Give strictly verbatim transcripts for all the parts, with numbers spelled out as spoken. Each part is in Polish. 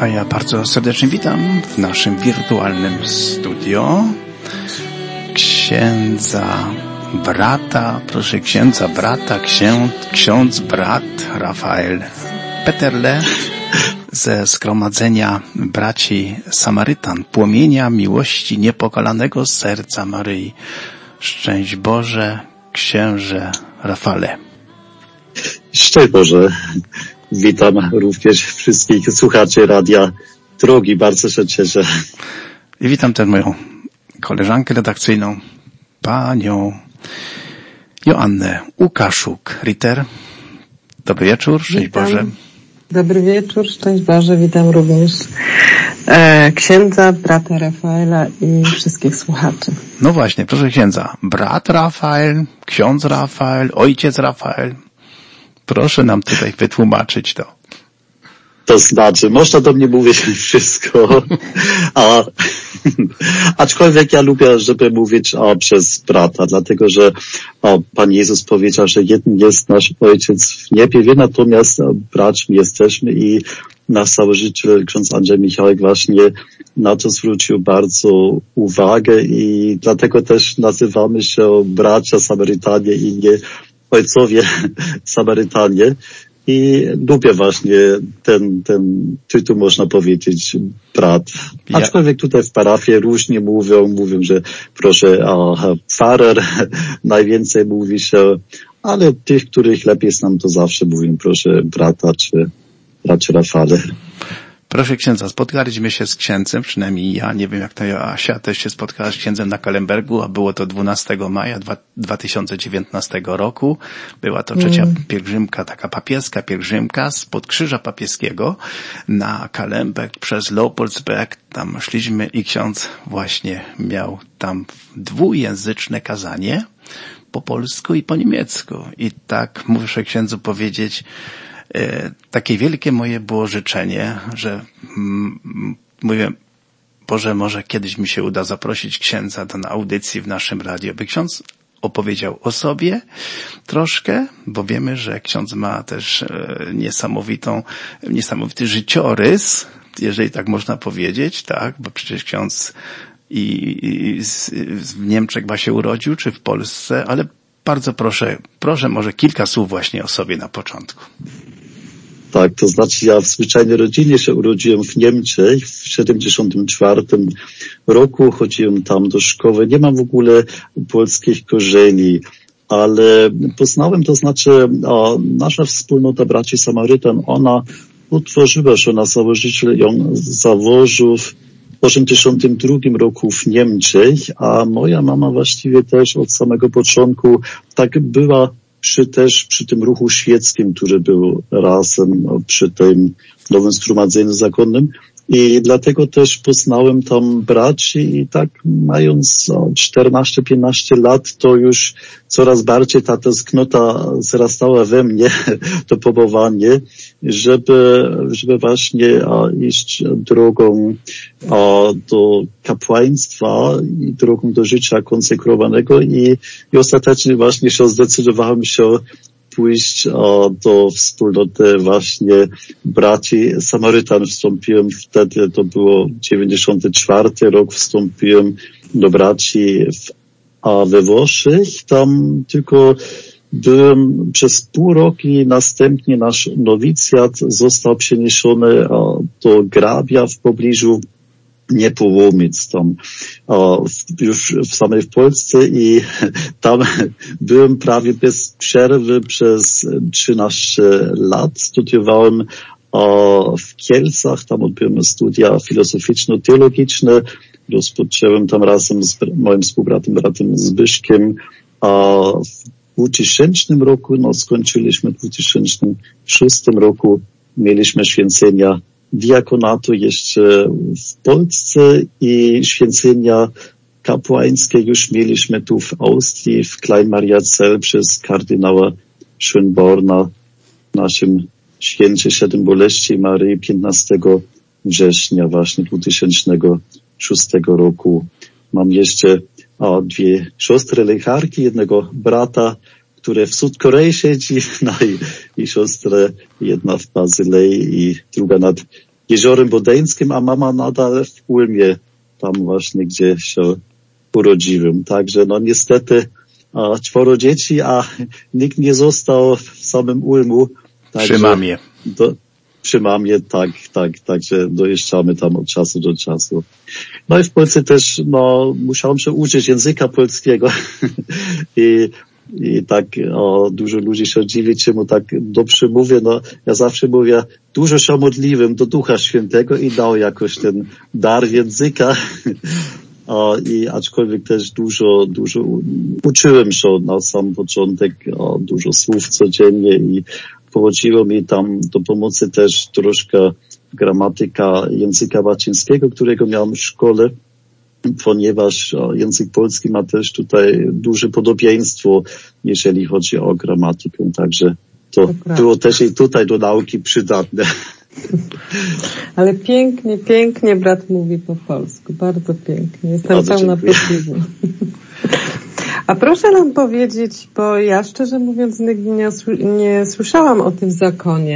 A ja bardzo serdecznie witam w naszym wirtualnym studio księdza brata, proszę księdza brata, ksiądz, ksiądz brat Rafael Peterle ze Zgromadzenia Braci Samarytan, Płomienia Miłości Niepokalanego Serca Maryi. Szczęść Boże, księże Rafale. Szczęść Boże. Witam również wszystkich słuchaczy Radia Drogi. Bardzo się cieszę. I witam też moją koleżankę redakcyjną, panią Joannę Łukaszuk-Ritter. Dobry wieczór, szczęść witam. Boże. Dobry wieczór, szczęść Boże. Witam również e, księdza, brata Rafaela i wszystkich słuchaczy. No właśnie, proszę księdza. Brat Rafael, ksiądz Rafael, ojciec Rafael. Proszę nam tutaj wytłumaczyć to. To znaczy, można do mnie mówić wszystko, a, aczkolwiek ja lubię, żeby mówić a, przez brata, dlatego że a, Pan Jezus powiedział, że jeden jest nasz Ojciec w niebie, wie, natomiast a, braćmi jesteśmy i nasz założyciel, ksiądz Andrzej Michałek, właśnie na to zwrócił bardzo uwagę i dlatego też nazywamy się bracia Samarytanie i nie ojcowie Samarytanie. I lubię właśnie ten, ten tytuł, można powiedzieć, brat. Aczkolwiek tutaj w parafii różnie mówią, mówią, że proszę, a farer, najwięcej mówi się, ale tych, których lepiej znam, to zawsze mówią, proszę, brata czy bracie Rafale. Proszę księdza, spotkaliśmy się z księdzem, przynajmniej ja, nie wiem jak to Asia, też się spotkała z księdzem na Kalembergu, a było to dwunastego maja dwa tysiące dziewiętnastego roku. Była to trzecia mm. pielgrzymka, taka papieska pielgrzymka spod Krzyża Papieskiego na Kalemberg przez Leopoldsberg. Tam szliśmy i ksiądz właśnie miał tam dwujęzyczne kazanie po polsku i po niemiecku. I tak muszę księdzu powiedzieć, takie wielkie moje było życzenie, że mm, mówię, Boże, może kiedyś mi się uda zaprosić księdza do audycji w naszym radiu, by ksiądz opowiedział o sobie troszkę, bo wiemy, że ksiądz ma też e, niesamowitą, niesamowity życiorys, jeżeli tak można powiedzieć, tak, bo przecież ksiądz i, i z, w Niemczech chyba się urodził, czy w Polsce, ale bardzo proszę, proszę może kilka słów właśnie o sobie na początku. Tak, to znaczy ja w zwyczajnej rodzinie się urodziłem w Niemczech w siedemdziesiątym czwartym roku, chodziłem tam do szkoły, nie mam w ogóle polskich korzeni, ale poznałem, to znaczy a, nasza wspólnota braci Samarytan, ona utworzyła się, ona założyciel ją założył w osiemdziesiątym drugim roku w Niemczech, a moja mama właściwie też od samego początku tak była przy też przy tym ruchu świeckim, który był razem przy tym nowym zgromadzeniu zakonnym i dlatego też poznałem tam braci i tak mając czternaście piętnaście lat, to już coraz bardziej ta tęsknota wzrastała we mnie, to powołanie, żeby, żeby właśnie a, iść drogą a, do kapłaństwa i drogą do życia konsekrowanego i, i ostatecznie właśnie się zdecydowałem się pójść a, do wspólnoty właśnie braci Samarytan. Wstąpiłem wtedy, to było dziewięćdziesiąty czwarty rok, wstąpiłem do braci w, a we Włoszech. Tam tylko byłem przez pół roku i następnie nasz nowicjat został przeniesiony a, do Grabia w pobliżu Niepołomic, tam a, już w samej w Polsce i tam byłem prawie bez przerwy przez trzynaście lat. Studiowałem a, w Kielcach, tam odbyłem studia filozoficzno-teologiczne. Rozpocząłem tam razem z moim współbratem, bratem Zbyszkiem, a w dwutysięcznym roku, no skończyliśmy w dwutysięcznym szóstym roku, mieliśmy święcenia diakonatu jeszcze w Polsce i święcenia kapłańskie już mieliśmy tu w Austrii, w Kleinmariazell przez kardynała Schönborna, naszym święcie Siedem Boleści Maryi piętnastego września właśnie dwutysięcznego szóstego roku. Mam jeszcze a, dwie siostry lekarki, jednego brata, który w Sud Korei siedzi, no i, i siostrę, jedna w Bazylei i druga nad Jeziorem Bodeńskim, a mama nadal w Ulmie, tam właśnie, gdzie się urodziłem. Także no niestety a, czworo dzieci, a nikt nie został w samym Ulmu. Także, przy mamie. Do, przy mamie, tak, tak, także dojeżdżamy tam od czasu do czasu. No i w Polsce też, no, musiałem się uczyć języka polskiego i I tak o, dużo ludzi się dziwi, czemu tak dobrze mówię. No, ja zawsze mówię, dużo się modliłem do Ducha Świętego i dał jakoś ten dar języka. O, i aczkolwiek też dużo, dużo uczyłem się na sam początek, o, dużo słów codziennie i pochodziło mi tam do pomocy też troszkę gramatyka języka łacińskiego, którego miałem w szkole, ponieważ język polski ma też tutaj duże podobieństwo, jeżeli chodzi o gramatykę. Także to, to było też i tutaj do nauki przydatne. Ale pięknie, pięknie brat mówi po polsku. Bardzo pięknie. Jestem Bardzo pełna dziękuję. podziwu. A proszę nam powiedzieć, bo ja szczerze mówiąc nigdy nie, nie słyszałam o tym zakonie.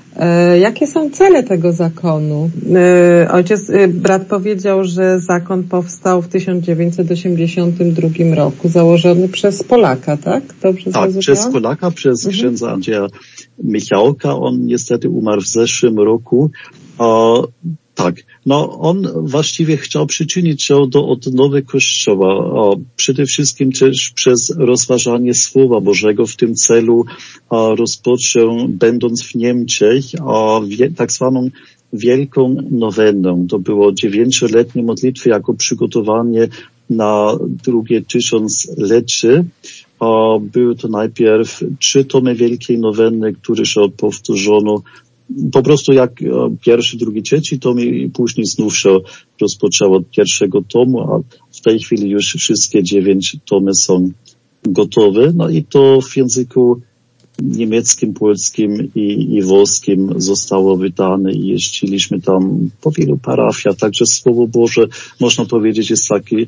E, jakie są cele tego zakonu? E, ojciec, e, brat powiedział, że zakon powstał w tysiąc dziewięćset osiemdziesiątym drugim roku, założony przez Polaka, tak? Dobrze Tak, zrozumiałam? przez Polaka, przez Mhm. księdza Andrzeja Michałka. On niestety umarł w zeszłym roku. A, tak, no on właściwie chciał przyczynić się do odnowy Kościoła, a przede wszystkim też przez rozważanie Słowa Bożego. W tym celu a, rozpoczął, będąc w Niemczech, a, wie, tak zwaną Wielką Nowenę. To było dziewięcioletnie modlitwy jako przygotowanie na drugie tysiąclecie. A, były to najpierw trzy tomy Wielkiej Noweny, które się powtórzono po prostu jak pierwszy, drugi, trzeci tom i później znów się rozpoczęło od pierwszego tomu, a w tej chwili już wszystkie dziewięć tomy są gotowe. No i to w języku niemieckim, polskim i, i włoskim zostało wydane i jeździliśmy tam po wielu parafiach. Także Słowo Boże, można powiedzieć, jest taki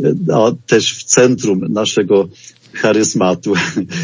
a, też w centrum naszego charyzmatu.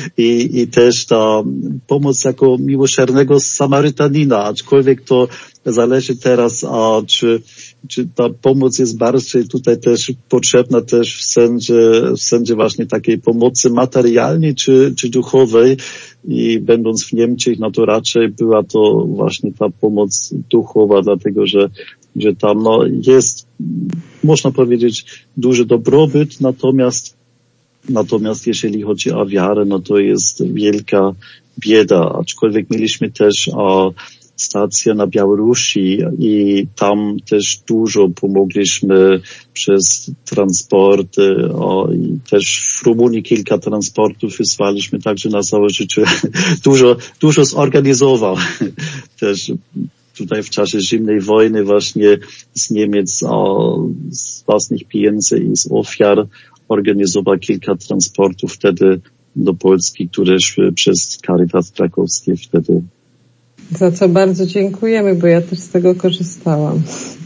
I, I też ta pomoc jako miłosiernego Samarytanina, aczkolwiek to zależy teraz, a czy, czy ta pomoc jest bardziej tutaj też potrzebna też w sensie, w sensie właśnie takiej pomocy materialnej czy, czy duchowej. I będąc w Niemczech, no to raczej była to właśnie ta pomoc duchowa, dlatego że, że tam no jest, można powiedzieć, duży dobrobyt, natomiast Natomiast jeżeli chodzi o wiarę, no to jest wielka bieda, aczkolwiek mieliśmy też o, stację na Białorusi i tam też dużo pomogliśmy przez transporty, o, i też w Rumunii kilka transportów wysłaliśmy, także na całe życie dużo, dużo zorganizował. Też tutaj w czasie zimnej wojny właśnie z Niemiec, o, z własnych pieniędzy i z ofiar organizował kilka transportów wtedy do Polski, które szły przez Caritas Krakowskie wtedy. Za co bardzo dziękujemy, bo ja też z tego korzystałam.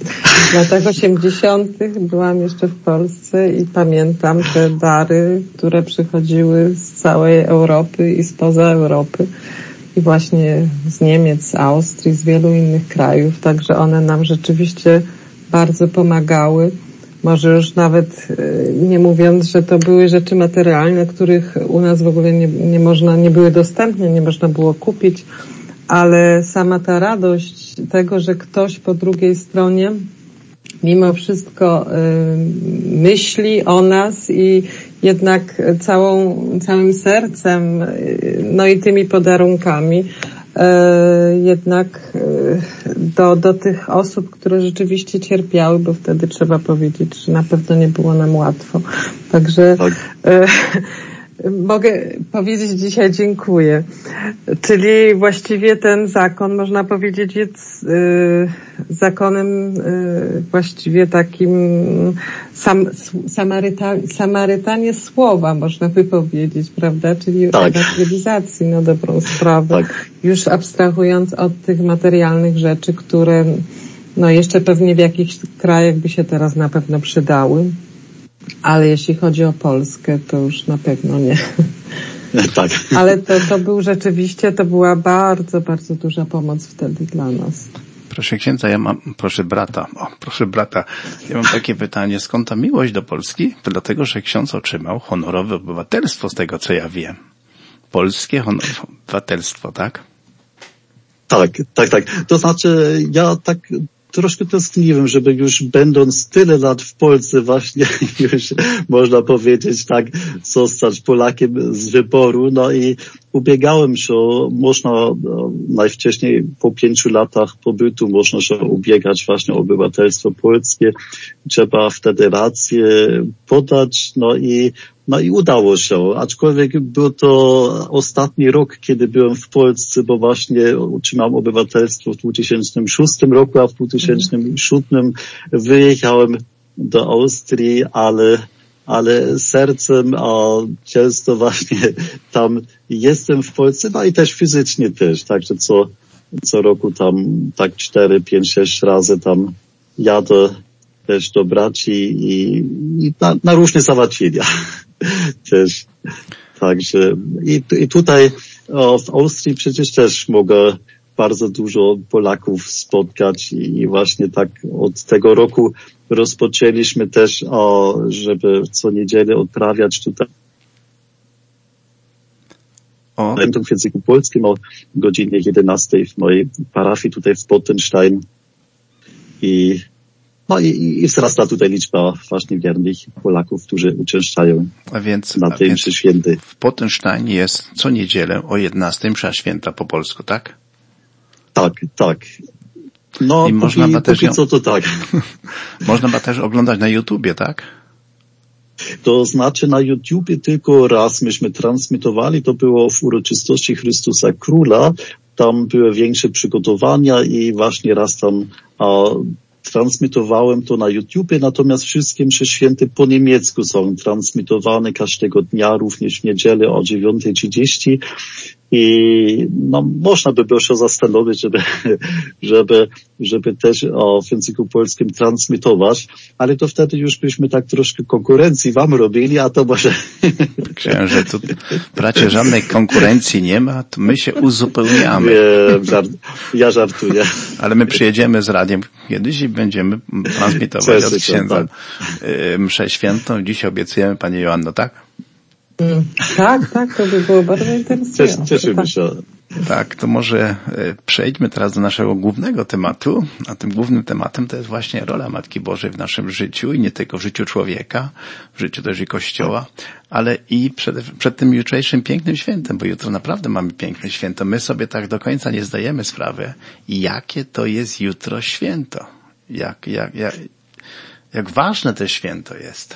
W latach osiemdziesiątych byłam jeszcze w Polsce i pamiętam te dary, które przychodziły z całej Europy i spoza Europy. I właśnie z Niemiec, z Austrii, z wielu innych krajów. Także one nam rzeczywiście bardzo pomagały. Może już nawet nie mówiąc, że to były rzeczy materialne, których u nas w ogóle nie, nie można, nie były dostępne, nie można było kupić, ale sama ta radość tego, że ktoś po drugiej stronie mimo wszystko y, myśli o nas i jednak całą, całym sercem, y, no i tymi podarunkami, jednak do, do tych osób, które rzeczywiście cierpiały, bo wtedy trzeba powiedzieć, że na pewno nie było nam łatwo. Także tak. e, mogę powiedzieć dzisiaj dziękuję. Czyli właściwie ten zakon, można powiedzieć, jest e, zakonem e, właściwie takim sam, Samaryta, Samarytanie słowa, można by powiedzieć, prawda? Czyli tak. ewangelizacji na dobrą sprawę. Tak. Już abstrahując od tych materialnych rzeczy, które no jeszcze pewnie w jakichś krajach by się teraz na pewno przydały. Ale jeśli chodzi o Polskę, to już na pewno nie. Tak. Ale to, to był rzeczywiście, to była bardzo, bardzo duża pomoc wtedy dla nas. Proszę księdza, ja mam, proszę brata, o, proszę brata, ja mam takie pytanie, skąd ta miłość do Polski? Dlatego, że ksiądz otrzymał honorowe obywatelstwo, z tego co ja wiem. Polskie honorowe obywatelstwo, tak? Tak, tak, tak. To znaczy, ja tak troszkę tęskniłem, żeby już będąc tyle lat w Polsce właśnie już można powiedzieć tak, zostać Polakiem z wyboru. No i ubiegałem się, można no, najwcześniej po pięciu latach pobytu można się ubiegać właśnie o obywatelstwo polskie. Trzeba wtedy rację podać, no i No i udało się, aczkolwiek był to ostatni rok, kiedy byłem w Polsce, bo właśnie otrzymałem obywatelstwo w dwa tysiące szóstym roku, a w dwa tysiące siódmym wyjechałem do Austrii, ale, ale sercem, a często właśnie tam jestem w Polsce, no i też fizycznie też, także co, co roku tam tak cztery, pięć, sześć razy tam jadę też do braci i, i na, na różne załatwienia też. Także i, i tutaj o, w Austrii przecież też mogę bardzo dużo Polaków spotkać i, i właśnie tak od tego roku rozpoczęliśmy też, o, żeby co niedzielę odprawiać tutaj o. w języku polskim o godzinie jedenastej w mojej parafii tutaj w Pottenstein i No i, i wzrasta tutaj liczba właśnie wiernych Polaków, którzy uczęszczają a więc, na tej mszy świętej. W Pottensteinie jest co niedzielę o jedenastej msza święta po polsku, tak? Tak, tak. No, I póki, można ma też ją... co to tak. Można ma też oglądać na YouTubie, tak? To znaczy na YouTubie tylko raz myśmy transmitowali, to było w uroczystości Chrystusa Króla. Tam były większe przygotowania i właśnie raz tam a, transmitowałem to na YouTubie, natomiast wszystkie msze święte po niemiecku są transmitowane każdego dnia, również w niedzielę o dziewiątej trzydzieści i no, można by było się zastanowić, żeby, żeby, żeby też o, w języku polskim transmitować, ale to wtedy już byśmy tak troszkę konkurencji wam robili, a to może... Księże, tu bracie żadnej konkurencji nie ma, to my się uzupełniamy. Nie, żart, ja żartuję. Ale my przyjedziemy z radiem kiedyś i będziemy transmitować od księdza mszę świętą. Dziś obiecujemy, Pani Joanno, tak? Mm, tak, tak, to by było bardzo interesujące. Cieszymy się. Tak, to może przejdźmy teraz do naszego głównego tematu, a tym głównym tematem to jest właśnie rola Matki Bożej w naszym życiu i nie tylko w życiu człowieka, w życiu też i Kościoła, ale i przed, przed tym jutrzejszym pięknym świętem, bo jutro naprawdę mamy piękne święto. My sobie tak do końca nie zdajemy sprawy, jakie to jest jutro święto, jak, jak, jak, jak ważne to święto jest.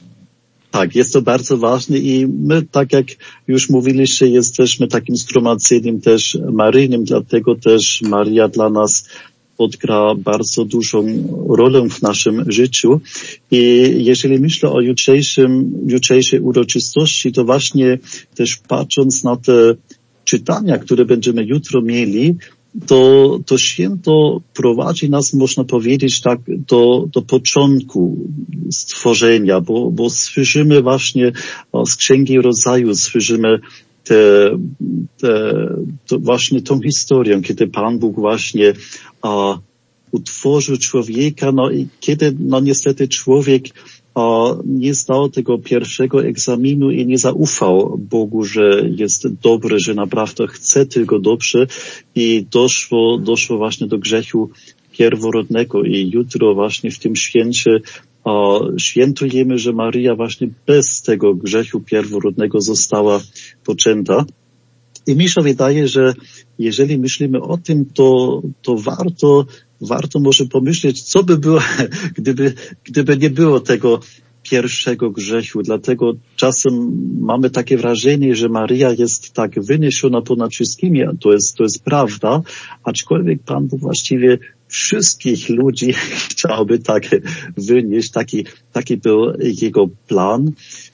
Tak, jest to bardzo ważne i my, tak jak już mówiliście, jesteśmy takim zgromadzeniem też maryjnym, dlatego też Maria dla nas odgra bardzo dużą rolę w naszym życiu. I jeżeli myślę o jutrzejszym, jutrzejszej uroczystości, to właśnie też patrząc na te czytania, które będziemy jutro mieli, to, to święto prowadzi nas, można powiedzieć, tak do, do początku stworzenia, bo, bo słyszymy właśnie z Księgi Rodzaju, słyszymy te, te, to właśnie tą historię, kiedy Pan Bóg właśnie a, utworzył człowieka, no i kiedy, no niestety człowiek a, nie zdał tego pierwszego egzaminu i nie zaufał Bogu, że jest dobry, że naprawdę chce tylko dobrze i doszło, doszło właśnie do grzechu pierworodnego i jutro właśnie w tym święcie a, świętujemy, że Maryja właśnie bez tego grzechu pierworodnego została poczęta. I mi się wydaje, że jeżeli myślimy o tym, to, to warto, warto może pomyśleć, co by było, gdyby, gdyby nie było tego pierwszego grzechu. Dlatego czasem mamy takie wrażenie, że Maryja jest tak wyniesiona ponad wszystkimi, a to jest, to jest prawda, aczkolwiek Pan Bóg właściwie wszystkich ludzi chciałby tak wynieść, taki, taki był jego plan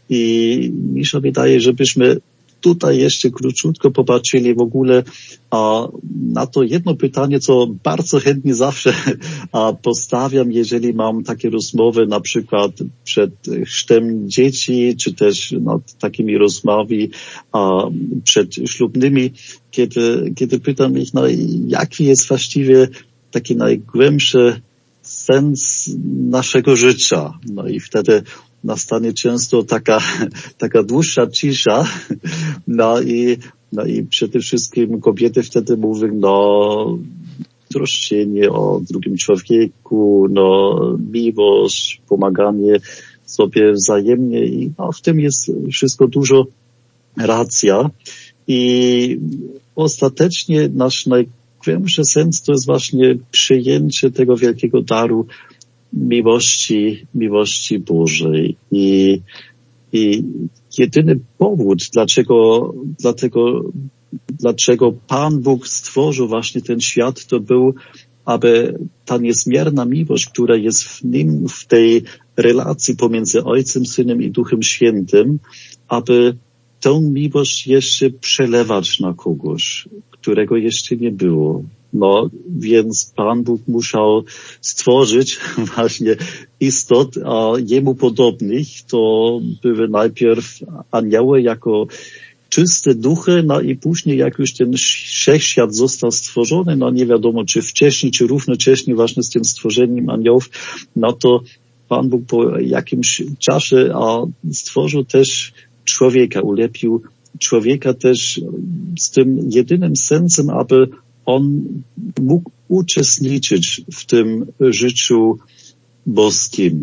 i mi się wydaje, żebyśmy tutaj jeszcze króciutko popatrzyli w ogóle a, na to jedno pytanie, co bardzo chętnie zawsze a, postawiam, jeżeli mam takie rozmowy na przykład przed chrztem dzieci, czy też no, takimi rozmowami a, przed ślubnymi, kiedy, kiedy pytam ich, no jaki jest właściwie taki najgłębszy sens naszego życia. No i wtedy nastanie często taka, taka dłuższa cisza, no i, no i przede wszystkim kobiety wtedy mówią, no, troszczenie o drugim człowieku, no, miłość, pomaganie sobie wzajemnie i no, w tym jest wszystko dużo racja i ostatecznie nasz najgłębszy sens to jest właśnie przyjęcie tego wielkiego daru miłości, miłości Bożej i, i jedyny powód, dlaczego, dlatego, dlaczego Pan Bóg stworzył właśnie ten świat, to był, aby ta niezmierna miłość, która jest w nim, w tej relacji pomiędzy Ojcem, Synem i Duchem Świętym, aby tę miłość jeszcze przelewać na kogoś, którego jeszcze nie było. No, więc Pan Bóg musiał stworzyć właśnie istot a jemu podobnych. To były najpierw anioły jako czyste duchy, no i później jak już ten wszechświat został stworzony, no nie wiadomo czy wcześniej, czy równocześnie właśnie z tym stworzeniem aniołów, no to Pan Bóg po jakimś czasie a, stworzył też człowieka, ulepił człowieka też z tym jedynym sensem, aby on mógł uczestniczyć w tym życiu boskim.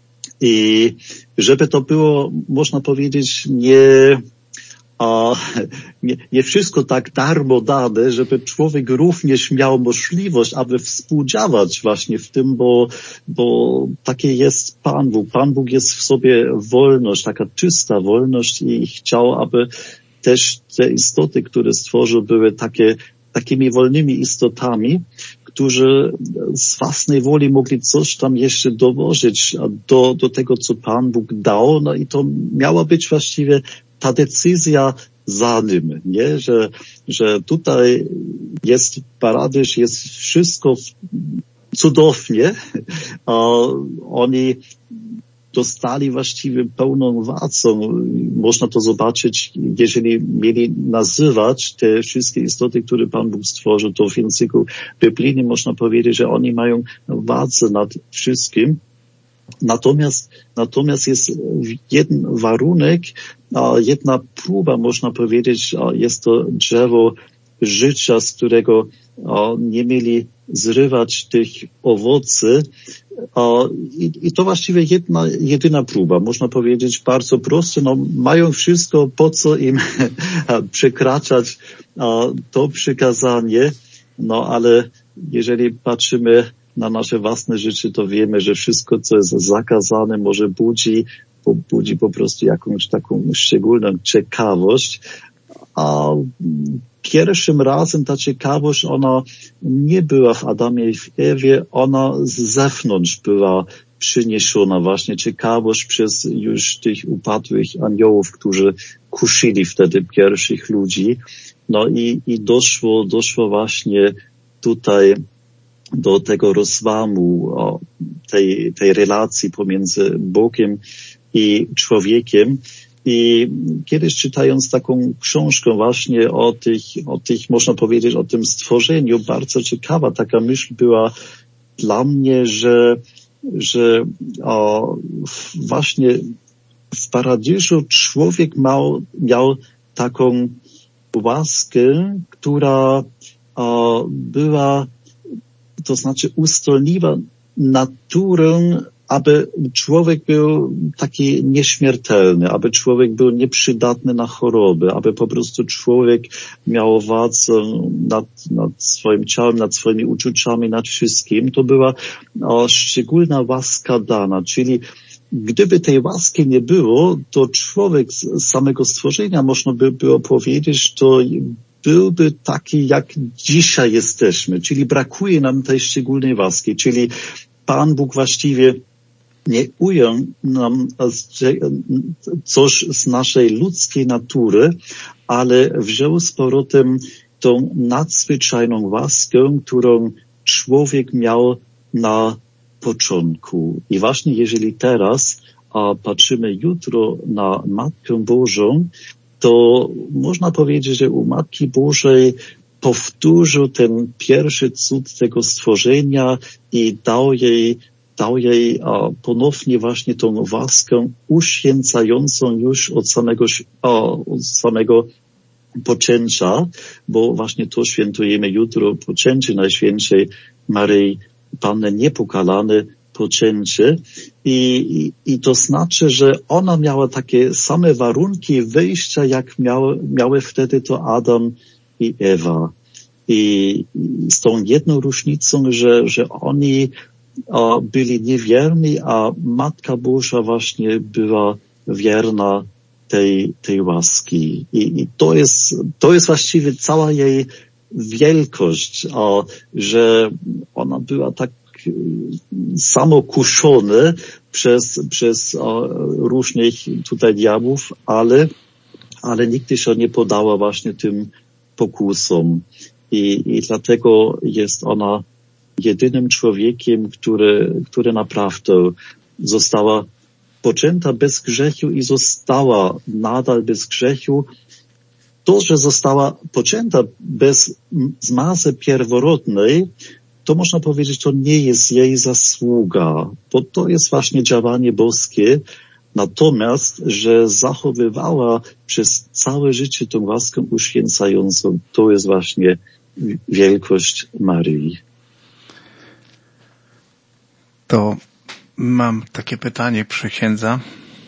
I żeby to było, można powiedzieć, nie, a, nie, nie wszystko tak darmo dane, żeby człowiek również miał możliwość, aby współdziałać właśnie w tym, bo, bo takie jest Pan Bóg. Pan Bóg jest w sobie wolność, taka czysta wolność i chciał, aby też te istoty, które stworzył, były takie takimi wolnymi istotami, którzy z własnej woli mogli coś tam jeszcze dołożyć do, do tego, co Pan Bóg dał. No i to miała być właściwie ta decyzja za nim, nie? Że, że tutaj jest paradys, jest wszystko cudownie, a oni dostali właściwie pełną władzą. Można to zobaczyć, jeżeli mieli nazywać te wszystkie istoty, które Pan Bóg stworzył, to w języku biblijnym można powiedzieć, że oni mają władzę nad wszystkim. Natomiast, natomiast jest jeden warunek, jedna próba, można powiedzieć, jest to drzewo życia, z którego nie mieli zrywać tych owocy. I, i to właściwie jedna, jedyna próba, można powiedzieć bardzo prosto, no mają wszystko, po co im przekraczać to przykazanie, no ale jeżeli patrzymy na nasze własne życie, to wiemy, że wszystko, co jest zakazane, może budzi, budzi po prostu jakąś taką szczególną ciekawość, a pierwszym razem ta ciekawość, ona nie była w Adamie i w Ewie, ona z zewnątrz była przyniesiona, właśnie ciekawość przez już tych upadłych aniołów, którzy kusili wtedy pierwszych ludzi. No i, i doszło, doszło właśnie tutaj do tego rozłamu o, tej, tej relacji pomiędzy Bogiem i człowiekiem. I kiedyś czytając taką książkę właśnie o tych, o tych, można powiedzieć, o tym stworzeniu, bardzo ciekawa taka myśl była dla mnie, że, że o, właśnie w paradiżu człowiek miał, miał taką łaskę, która o, była, to znaczy ustoliła naturę, aby człowiek był taki nieśmiertelny, aby człowiek był nieprzydatny na choroby, aby po prostu człowiek miał władzę nad, nad swoim ciałem, nad swoimi uczuciami, nad wszystkim. To była o, szczególna łaska dana, czyli gdyby tej łaski nie było, to człowiek z samego stworzenia, można by było powiedzieć, to byłby taki, jak dzisiaj jesteśmy, czyli brakuje nam tej szczególnej łaski, czyli Pan Bóg właściwie nie ujął nam coś z naszej ludzkiej natury, ale wziął z powrotem tą nadzwyczajną łaskę, którą człowiek miał na początku. I właśnie jeżeli teraz a patrzymy jutro na Matkę Bożą, to można powiedzieć, że u Matki Bożej powtórzył ten pierwszy cud tego stworzenia i dał jej, dał jej a, ponownie właśnie tą łaskę uświęcającą już od samego, a, od samego poczęcia, bo właśnie to świętujemy jutro, poczęcie Najświętszej Maryi Panny Niepokalane, poczęcie. I, i, I to znaczy, że ona miała takie same warunki wyjścia, jak miały, miały wtedy to Adam i Ewa. I z tą jedną różnicą, że, że oni a, byli niewierni, a Matka Boża właśnie była wierna tej, tej łaski. I, i to jest, to jest właściwie cała jej wielkość, a, że ona była tak samokuszona przez, przez a, różnych tutaj diabłów, ale, ale nigdy się nie podała właśnie tym pokusom. I, i dlatego jest ona jedynym człowiekiem, który, który naprawdę została poczęta bez grzechu i została nadal bez grzechu. To, że została poczęta bez zmazy pierworodnej, to można powiedzieć, to nie jest jej zasługa, bo to jest właśnie działanie boskie. Natomiast, że zachowywała przez całe życie tą łaskę uświęcającą, to jest właśnie wielkość Maryi. To mam takie pytanie, przy księdza.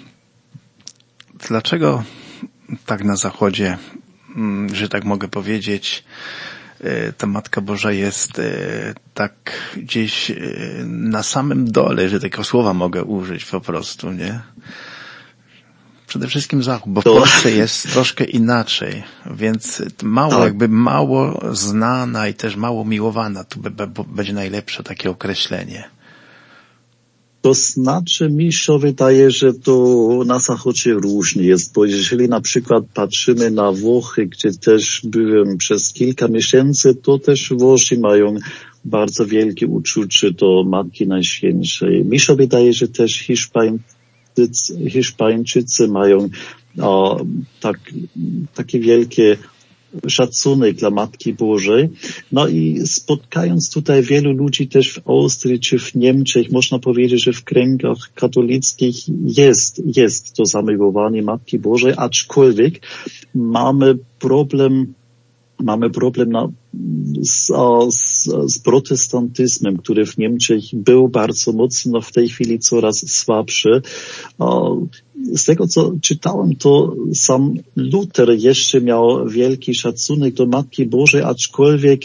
Dlaczego tak na Zachodzie, że tak mogę powiedzieć, ta Matka Boża jest tak gdzieś na samym dole, że tego słowa mogę użyć po prostu, nie? Przede wszystkim Zachód, bo w Polsce jest troszkę inaczej, więc mało, tak. jakby mało znana i też mało miłowana, tu będzie najlepsze takie określenie. To znaczy, mi się wydaje, że to na Zachodzie różnie jest, bo jeżeli na przykład patrzymy na Włochy, gdzie też byłem przez kilka miesięcy, to też Włosi mają bardzo wielkie uczucie do Matki Najświętszej. Mi się wydaje, że też Hiszpańczycy, Hiszpańczycy mają o, tak, takie wielkie szacunek dla Matki Bożej. No i spotkając tutaj wielu ludzi też w Austrii czy w Niemczech, można powiedzieć, że w kręgach katolickich jest, jest to zamiłowanie Matki Bożej, aczkolwiek mamy problem Mamy problem na, z, z, z protestantyzmem, który w Niemczech był bardzo mocny, no w tej chwili coraz słabszy. Z tego, co czytałem, to sam Luter jeszcze miał wielki szacunek do Matki Bożej, aczkolwiek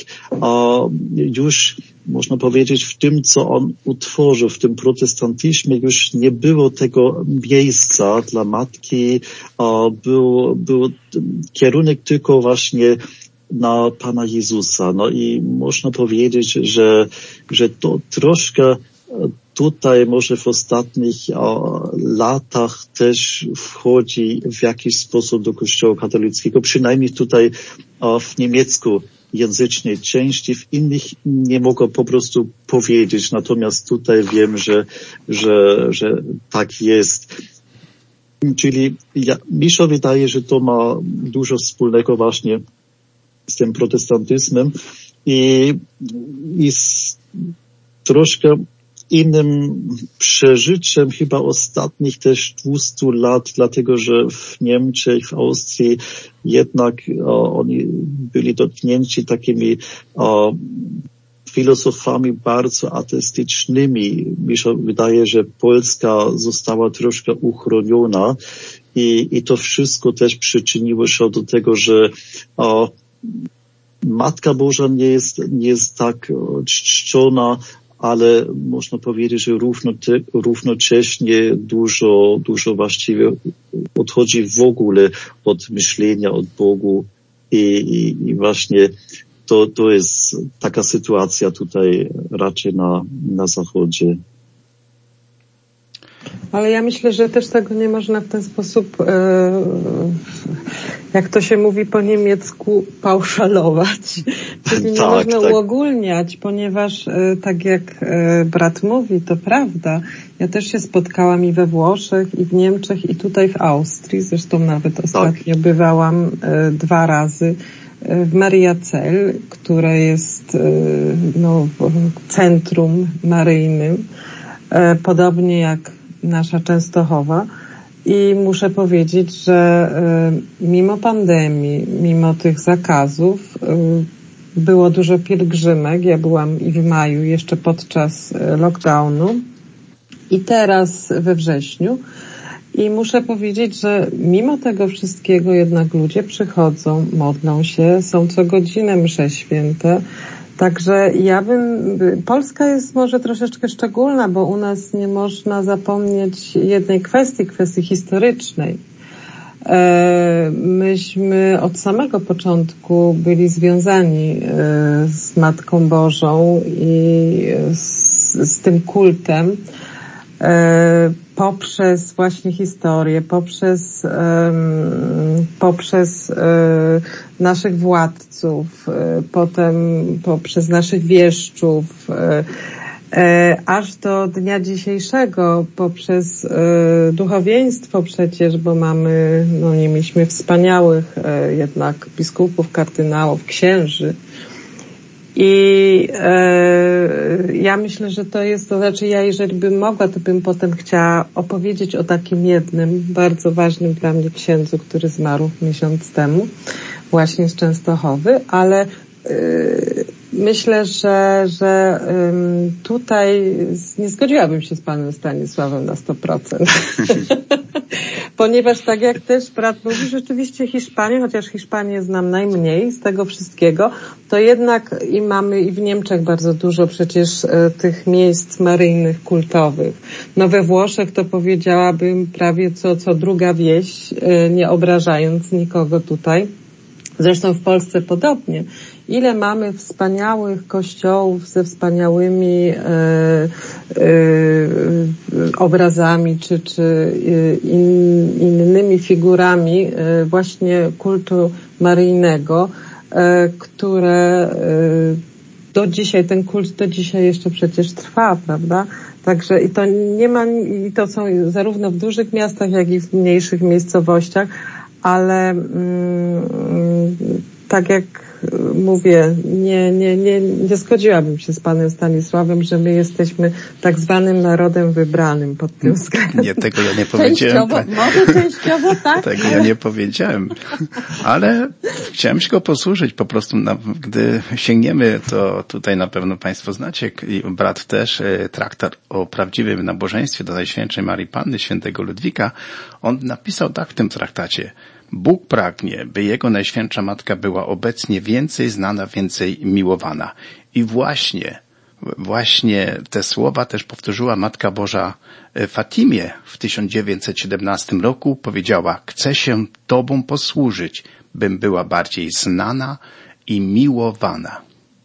już można powiedzieć w tym, co on utworzył, w tym protestantyzmie już nie było tego miejsca dla Matki, był, był kierunek tylko właśnie na Pana Jezusa. No i można powiedzieć, że, że to troszkę tutaj może w ostatnich o, latach też wchodzi w jakiś sposób do Kościoła katolickiego, przynajmniej tutaj o, w niemieckojęzycznej części, w innych nie mogę po prostu powiedzieć, natomiast tutaj wiem, że, że, że tak jest. Czyli ja, mi się wydaje, że to ma dużo wspólnego właśnie z tym protestantyzmem i, i z troszkę innym przeżyciem chyba ostatnich też dwieście lat, dlatego że w Niemczech, w Austrii jednak o, oni byli dotknięci takimi o, filozofami bardzo ateistycznymi. Mi się wydaje, że Polska została troszkę uchroniona i, i to wszystko też przyczyniło się do tego, że o, Matka Boża nie jest, nie jest tak czczona, ale można powiedzieć, że równo, równocześnie dużo, dużo właściwie odchodzi w ogóle od myślenia o Bogu i, i, i właśnie to, to jest taka sytuacja tutaj raczej na, na Zachodzie. Ale ja myślę, że też tego nie można w ten sposób, jak to się mówi po niemiecku, pauszalować. Czyli nie tak, można tak. uogólniać, ponieważ tak jak brat mówi, to prawda. Ja też się spotkałam i we Włoszech, i w Niemczech, i tutaj w Austrii. Zresztą nawet ostatnio tak. bywałam dwa razy w Maria Cel, które jest no, centrum maryjnym, podobnie jak nasza Częstochowa. I muszę powiedzieć, że mimo pandemii, mimo tych zakazów, było dużo pielgrzymek. Ja byłam i w maju, jeszcze podczas lockdownu, i teraz we wrześniu. I muszę powiedzieć, że mimo tego wszystkiego jednak ludzie przychodzą, modlą się, są co godzinę msze święte. Także ja bym, Polska jest może troszeczkę szczególna, bo u nas nie można zapomnieć jednej kwestii, kwestii historycznej. Myśmy od samego początku byli związani z Matką Bożą i z, z tym kultem poprzez właśnie historię, poprzez um, poprzez um, naszych władców, um, potem poprzez naszych wieszczów, um, aż do dnia dzisiejszego, poprzez um, duchowieństwo przecież, bo mamy, no nie mieliśmy wspaniałych um, jednak biskupów, kardynałów, księży. I e, ja myślę, że to jest, to znaczy ja jeżeli bym mogła, to bym potem chciała opowiedzieć o takim jednym, bardzo ważnym dla mnie księdzu, który zmarł miesiąc temu, właśnie z Częstochowy, ale e, myślę, że, że um, tutaj nie zgodziłabym się z panem Stanisławem na sto procent. Ponieważ tak jak też brat mówi, rzeczywiście Hiszpanię, chociaż Hiszpanię znam najmniej z tego wszystkiego, to jednak i mamy i w Niemczech bardzo dużo przecież e, tych miejsc maryjnych, kultowych. No we Włoszech to powiedziałabym prawie co, co druga wieś, e, nie obrażając nikogo tutaj. Zresztą w Polsce podobnie. Ile mamy wspaniałych kościołów ze wspaniałymi e, e, obrazami czy, czy in, innymi figurami e, właśnie kultu maryjnego, e, które e, do dzisiaj, ten kult do dzisiaj jeszcze przecież trwa, prawda? Także i to nie ma, i to są zarówno w dużych miastach, jak i w mniejszych miejscowościach, ale mm, tak jak mówię, nie, nie, nie, nie zgodziłabym się z panem Stanisławem, że my jesteśmy tak zwanym narodem wybranym pod tym względem. Nie, tego ja nie powiedziałem. Częściowo, może częściowo tak. Tego ja nie powiedziałem. Ale chciałem się go posłużyć po prostu, na, gdy sięgniemy, to tutaj na pewno państwo znacie, i brat też, traktat o prawdziwym nabożeństwie do Najświętszej Marii Panny, świętego Ludwika. On napisał tak w tym traktacie: Bóg pragnie, by Jego Najświętsza Matka była obecnie więcej znana, więcej miłowana. I właśnie, właśnie te słowa też powtórzyła Matka Boża Fatimie w tysiąc dziewięćset siedemnastym roku. Powiedziała: chcę się Tobą posłużyć, bym była bardziej znana i miłowana.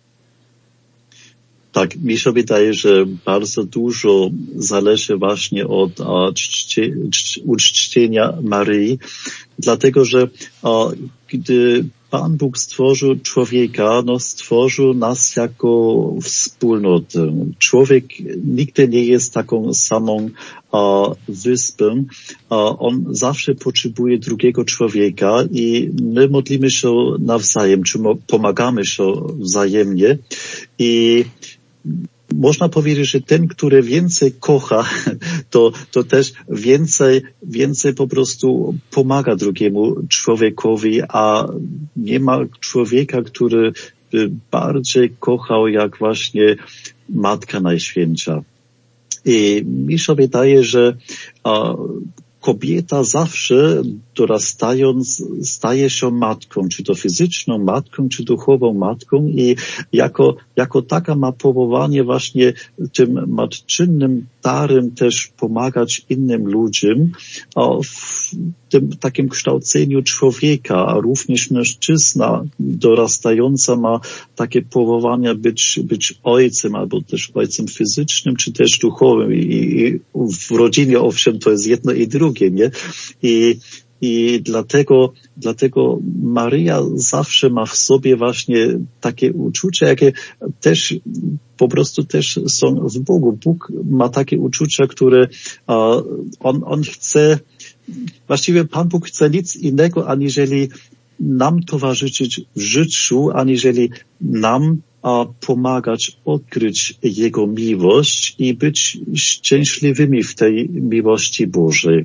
Tak, mi się wydaje, że bardzo dużo zależy właśnie od czci, czci, uczczenia Maryi, dlatego że a, gdy Pan Bóg stworzył człowieka, no stworzył nas jako wspólnotę. Człowiek nigdy nie jest taką samą a, wyspą. A, on zawsze potrzebuje drugiego człowieka i my modlimy się nawzajem, czy pomagamy się wzajemnie. I można powiedzieć, że ten, który więcej kocha, to, to też więcej, więcej po prostu pomaga drugiemu człowiekowi, a nie ma człowieka, który by bardziej kochał jak właśnie Matka Najświętsza. I mi się wydaje, że a, kobieta zawsze dorastając staje się matką, czy to fizyczną matką, czy duchową matką i jako, jako taka ma powołanie właśnie tym matczynnym darem też pomagać innym ludziom w tym takim kształceniu człowieka, a również mężczyzna dorastająca ma takie powołanie być, być ojcem, albo też ojcem fizycznym, czy też duchowym. I, i w rodzinie owszem to jest jedno i drugie, nie? I I dlatego, dlatego Maryja zawsze ma w sobie właśnie takie uczucia, jakie też po prostu też są w Bogu. Bóg ma takie uczucia, które on, on chce, właściwie Pan Bóg chce nic innego, aniżeli nam towarzyszyć w życiu, aniżeli nam a pomagać odkryć Jego miłość i być szczęśliwymi w tej miłości Bożej.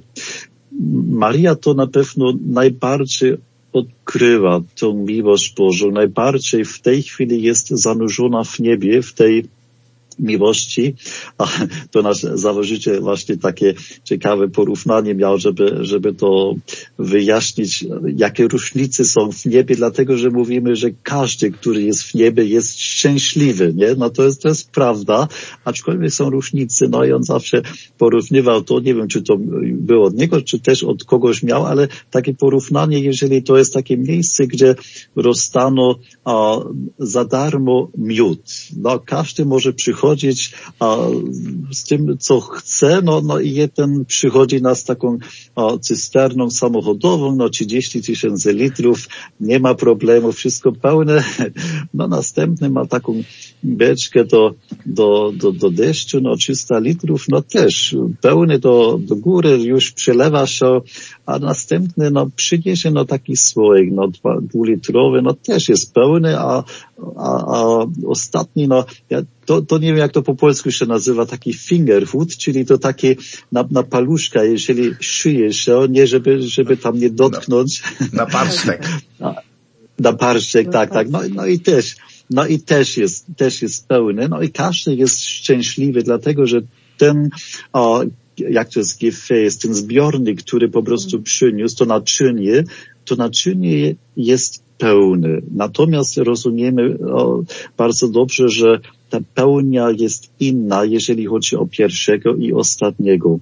Maria to na pewno najbardziej odkrywa tę miłość Bożą, najbardziej w tej chwili jest zanurzona w niebie, w tej miłości, a to nasz założyciel właśnie takie ciekawe porównanie miał, żeby, żeby to wyjaśnić, jakie różnice są w niebie, dlatego, że mówimy, że każdy, który jest w niebie, jest szczęśliwy, nie? No to jest, to jest prawda, aczkolwiek są różnice, no i on zawsze porównywał to, nie wiem, czy to było od niego, czy też od kogoś miał, ale takie porównanie, jeżeli to jest takie miejsce, gdzie rozstano a, za darmo miód, no każdy może przychodzić chodzić a, z tym, co chce, no, no i jeden przychodzi nas taką a, cysterną samochodową, no trzydzieści tysięcy litrów, nie ma problemu, wszystko pełne. No następny ma taką beczkę do, do, do, do deszczu, no trzysta litrów, no też pełny do, do góry, już przelewa się, a następny, no przyniesie, no taki słoik, no dwa, dwulitrowy, no też jest pełny, a, a, a ostatni, no ja, to, to nie wiem, jak to po polsku się nazywa, taki finger food, czyli to takie na, na paluszka, jeżeli szyje się, nie żeby, żeby tam nie dotknąć. Na, na parstek. Na, na parstek, tak, tak. No, no i też, no i też jest, też jest pełny. No i każdy jest szczęśliwy, dlatego, że ten, o, jak to jest gefäß, ten zbiornik, który po prostu przyniósł, to naczynie, to naczynie jest pełny. Natomiast rozumiemy o, bardzo dobrze, że ta pełnia jest inna, jeżeli chodzi o pierwszego i ostatniego.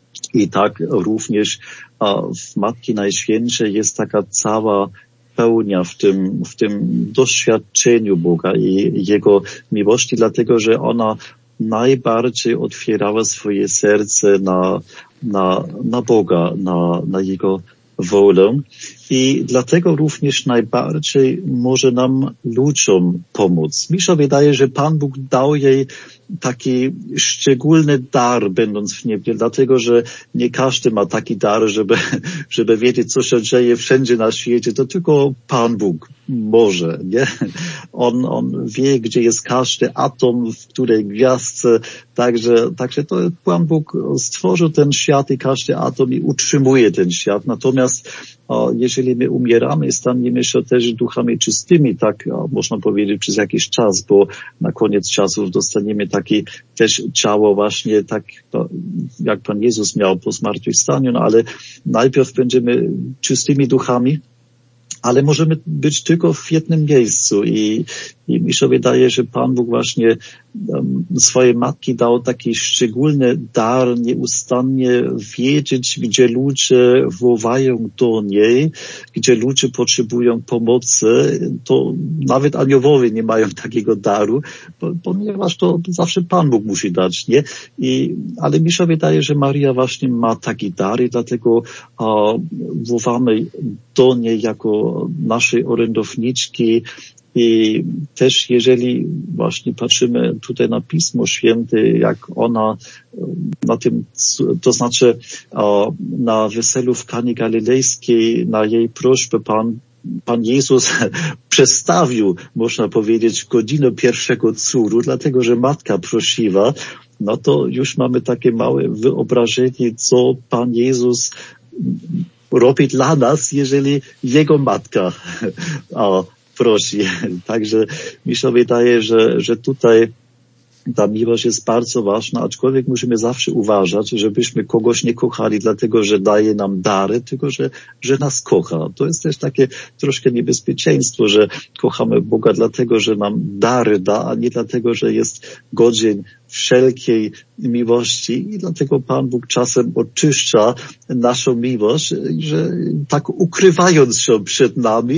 I tak również a, w Matki Najświętszej jest taka cała pełnia w tym, w tym doświadczeniu Boga i Jego miłości, dlatego, że ona najbardziej otwierała swoje serce na, na, na Boga, na, na Jego wolę i dlatego również najbardziej może nam ludziom pomóc. Mi się wydaje, że Pan Bóg dał jej taki szczególny dar, będąc w niebie, dlatego, że nie każdy ma taki dar, żeby, żeby wiedzieć, co się dzieje wszędzie na świecie. To tylko Pan Bóg może, nie? On, on wie, gdzie jest każdy atom, w której gwiazdce, także, także to Pan Bóg stworzył ten świat i każdy atom i utrzymuje ten świat. Natomiast o, jeżeli my umieramy, staniemy się też duchami czystymi, tak o, można powiedzieć przez jakiś czas, bo na koniec czasów dostaniemy takie też ciało właśnie tak, to, jak Pan Jezus miał po zmartwychwstaniu, no ale najpierw będziemy czystymi duchami, ale możemy być tylko w jednym miejscu i, i mi się wydaje, że Pan Bóg właśnie um, swojej matki dał taki szczególny dar, nieustannie wiedzieć, gdzie ludzie wołają do niej, gdzie ludzie potrzebują pomocy. To nawet aniołowie nie mają takiego daru, ponieważ to zawsze Pan Bóg musi dać, nie? I, ale mi się wydaje, że Maria właśnie ma taki dar i dlatego uh, wołamy do niej jako naszej orędowniczki i też jeżeli właśnie patrzymy tutaj na Pismo Święte, jak ona na tym, to znaczy na weselu w Kanie Galilejskiej, na jej prośbę Pan Pan Jezus przestawił, można powiedzieć, godzinę pierwszego curu, dlatego że matka prosiła, no to już mamy takie małe wyobrażenie, co Pan Jezus robi dla nas, jeżeli Jego matka o, prosi. Także mi się wydaje, że, że tutaj ta miłość jest bardzo ważna, aczkolwiek musimy zawsze uważać, żebyśmy kogoś nie kochali dlatego, że daje nam dary, tylko że, że nas kocha. To jest też takie troszkę niebezpieczeństwo, że kochamy Boga dlatego, że nam dary da, a nie dlatego, że jest godzien wszelkiej miłości i dlatego Pan Bóg czasem oczyszcza naszą miłość, że tak ukrywając się przed nami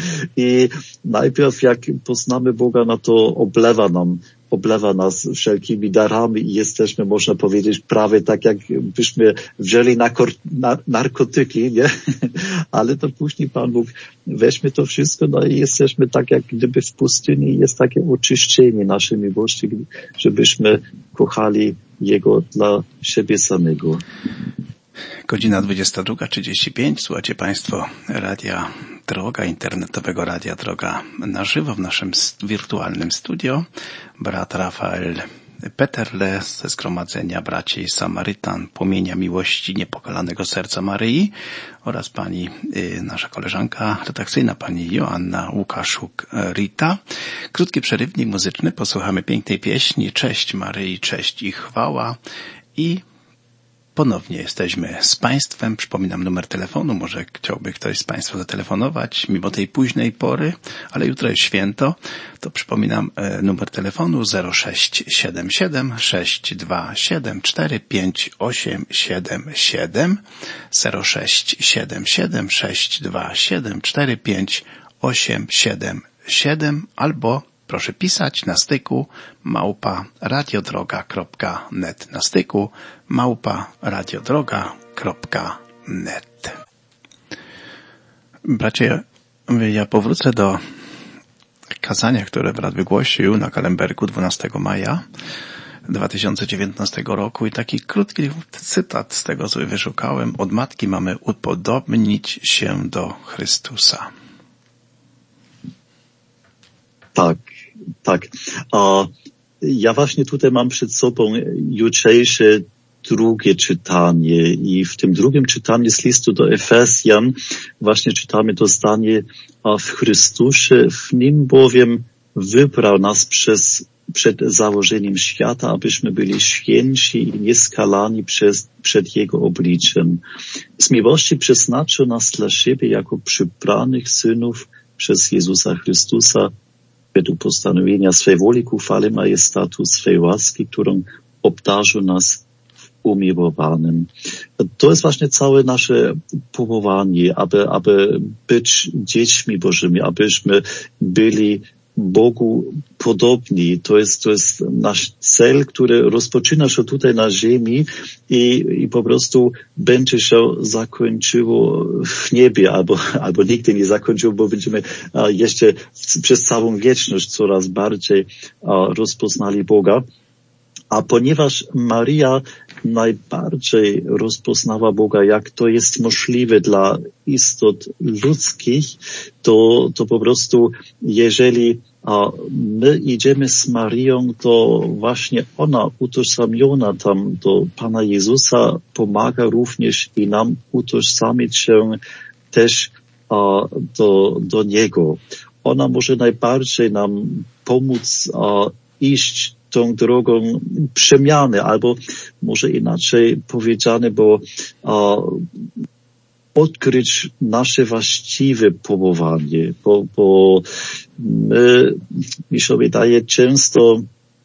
i najpierw jak poznamy Boga, no to oblewa nam oblewa nas wszelkimi darami i jesteśmy, można powiedzieć, prawie tak, jakbyśmy wzięli na, na narkotyki, nie? Ale to później Pan Bóg weźmie to wszystko, no i jesteśmy tak, jak gdyby w pustyni, jest takie oczyszczenie naszej miłości, żebyśmy kochali Jego dla siebie samego. Godzina dwudziesta druga trzydzieści pięć. Słuchacie Państwo Radia Droga internetowego Radia Droga na żywo w naszym wirtualnym studio brat Rafael Peterle ze Zgromadzenia Braci Samarytan Płomienia Miłości Niepokalanego Serca Maryi oraz pani, y, nasza koleżanka redakcyjna, pani Joanna Łukaszuk-Rita. Krótki przerywnik muzyczny, posłuchamy pięknej pieśni Cześć Maryi, cześć i chwała i ponownie jesteśmy z Państwem. Przypominam numer telefonu, może chciałby ktoś z Państwa zatelefonować mimo tej późnej pory, ale jutro jest święto, to przypominam e, numer telefonu zero sześć siedem siedem sześć dwa siedem cztery pięć osiem siedem siedem zero sześć siedem siedem sześć dwa siedem cztery pięć osiem siedem siedem albo proszę pisać na styku małpa radiodroga kropka net. Na styku małpa radiodroga kropka net. Bracie, ja powrócę do kazania, które brat wygłosił na Kalembergu dwunastego maja dwa tysiące dziewiętnastego roku i taki krótki cytat z tego, co wyszukałem. Od matki mamy upodobnić się do Chrystusa. Tak, tak. A ja właśnie tutaj mam przed sobą jutrzejsze drugie czytanie i w tym drugim czytaniu z listu do Efezjan właśnie czytamy to zdanie: a w Chrystusie, w Nim bowiem wybrał nas przez, przed założeniem świata, abyśmy byli święci i nieskalani przez, przed Jego obliczem. Z miłości przeznaczył nas dla siebie jako przybranych synów przez Jezusa Chrystusa, według postanowienia swej woli ku chwale majestatu swej łaski, którą obdarzył nas w umiłowanym. To jest właśnie całe nasze powołanie, aby, aby być dziećmi Bożymi, abyśmy byli Bogu podobni. To jest, to jest nasz cel, który rozpoczyna się tutaj na ziemi i, i po prostu będzie się zakończyło w niebie, albo, albo nigdy nie zakończyło, bo będziemy jeszcze przez całą wieczność coraz bardziej rozpoznali Boga. A ponieważ Maria najbardziej rozpoznała Boga, jak to jest możliwe dla istot ludzkich, to, to po prostu jeżeli a my idziemy z Marią, to właśnie ona utożsamiona tam do Pana Jezusa pomaga również i nam utożsamić się też a, do, do Niego. Ona może najbardziej nam pomóc a, iść tą drogą przemiany, albo może inaczej powiedziane, bo a, odkryć nasze właściwe powołanie, bo, bo my, mi się wydaje, często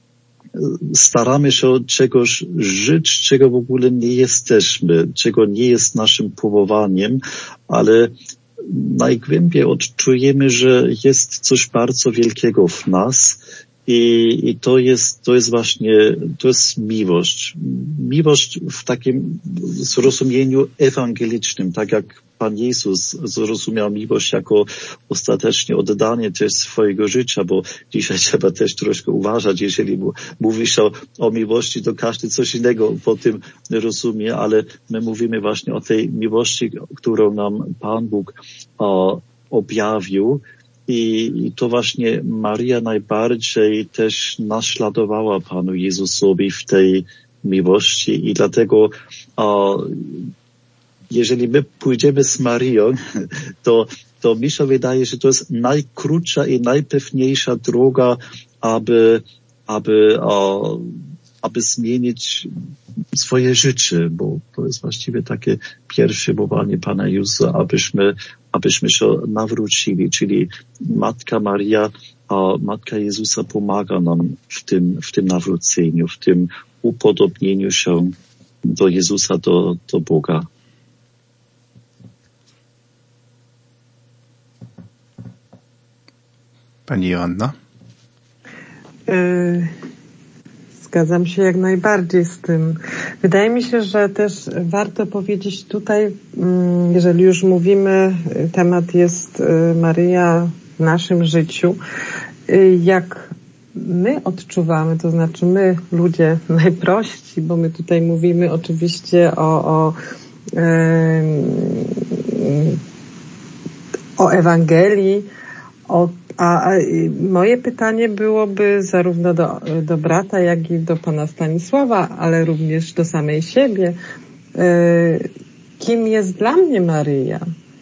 staramy się czegoś żyć, czego w ogóle nie jesteśmy, czego nie jest naszym powołaniem, ale najgłębiej odczujemy, że jest coś bardzo wielkiego w nas. I, I to jest, to jest właśnie, to jest miłość. Miłość w takim zrozumieniu ewangelicznym, tak jak Pan Jezus zrozumiał miłość jako ostatecznie oddanie też swojego życia, bo dzisiaj trzeba też troszkę uważać, jeżeli mówi się o, o miłości, to każdy coś innego po tym rozumie, ale my mówimy właśnie o tej miłości, którą nam Pan Bóg o, objawił. I, I to właśnie Maria najbardziej też naśladowała Panu Jezusowi w tej miłości i dlatego o, jeżeli my pójdziemy z Marią, to, to mi się wydaje, że to jest najkrótsza i najpewniejsza droga, aby, aby, o, aby zmienić swoje życie, bo to jest właściwie takie pierwsze wołanie Pana Jezusa, abyśmy, abyśmy się nawrócili, czyli Matka Maria, a Matka Jezusa pomaga nam w tym, w tym nawróceniu, w tym upodobnieniu się do Jezusa, do, do Boga. Pani Joanna? Y- Zgadzam się jak najbardziej z tym. Wydaje mi się, że też warto powiedzieć tutaj, jeżeli już mówimy, temat jest Maryja w naszym życiu, jak my odczuwamy, to znaczy my, ludzie najprości, bo my tutaj mówimy oczywiście o, o, o Ewangelii, o, a, a moje pytanie byłoby zarówno do, do brata, jak i do pana Stanisława, ale również do samej siebie. Kim jest dla mnie Maryja?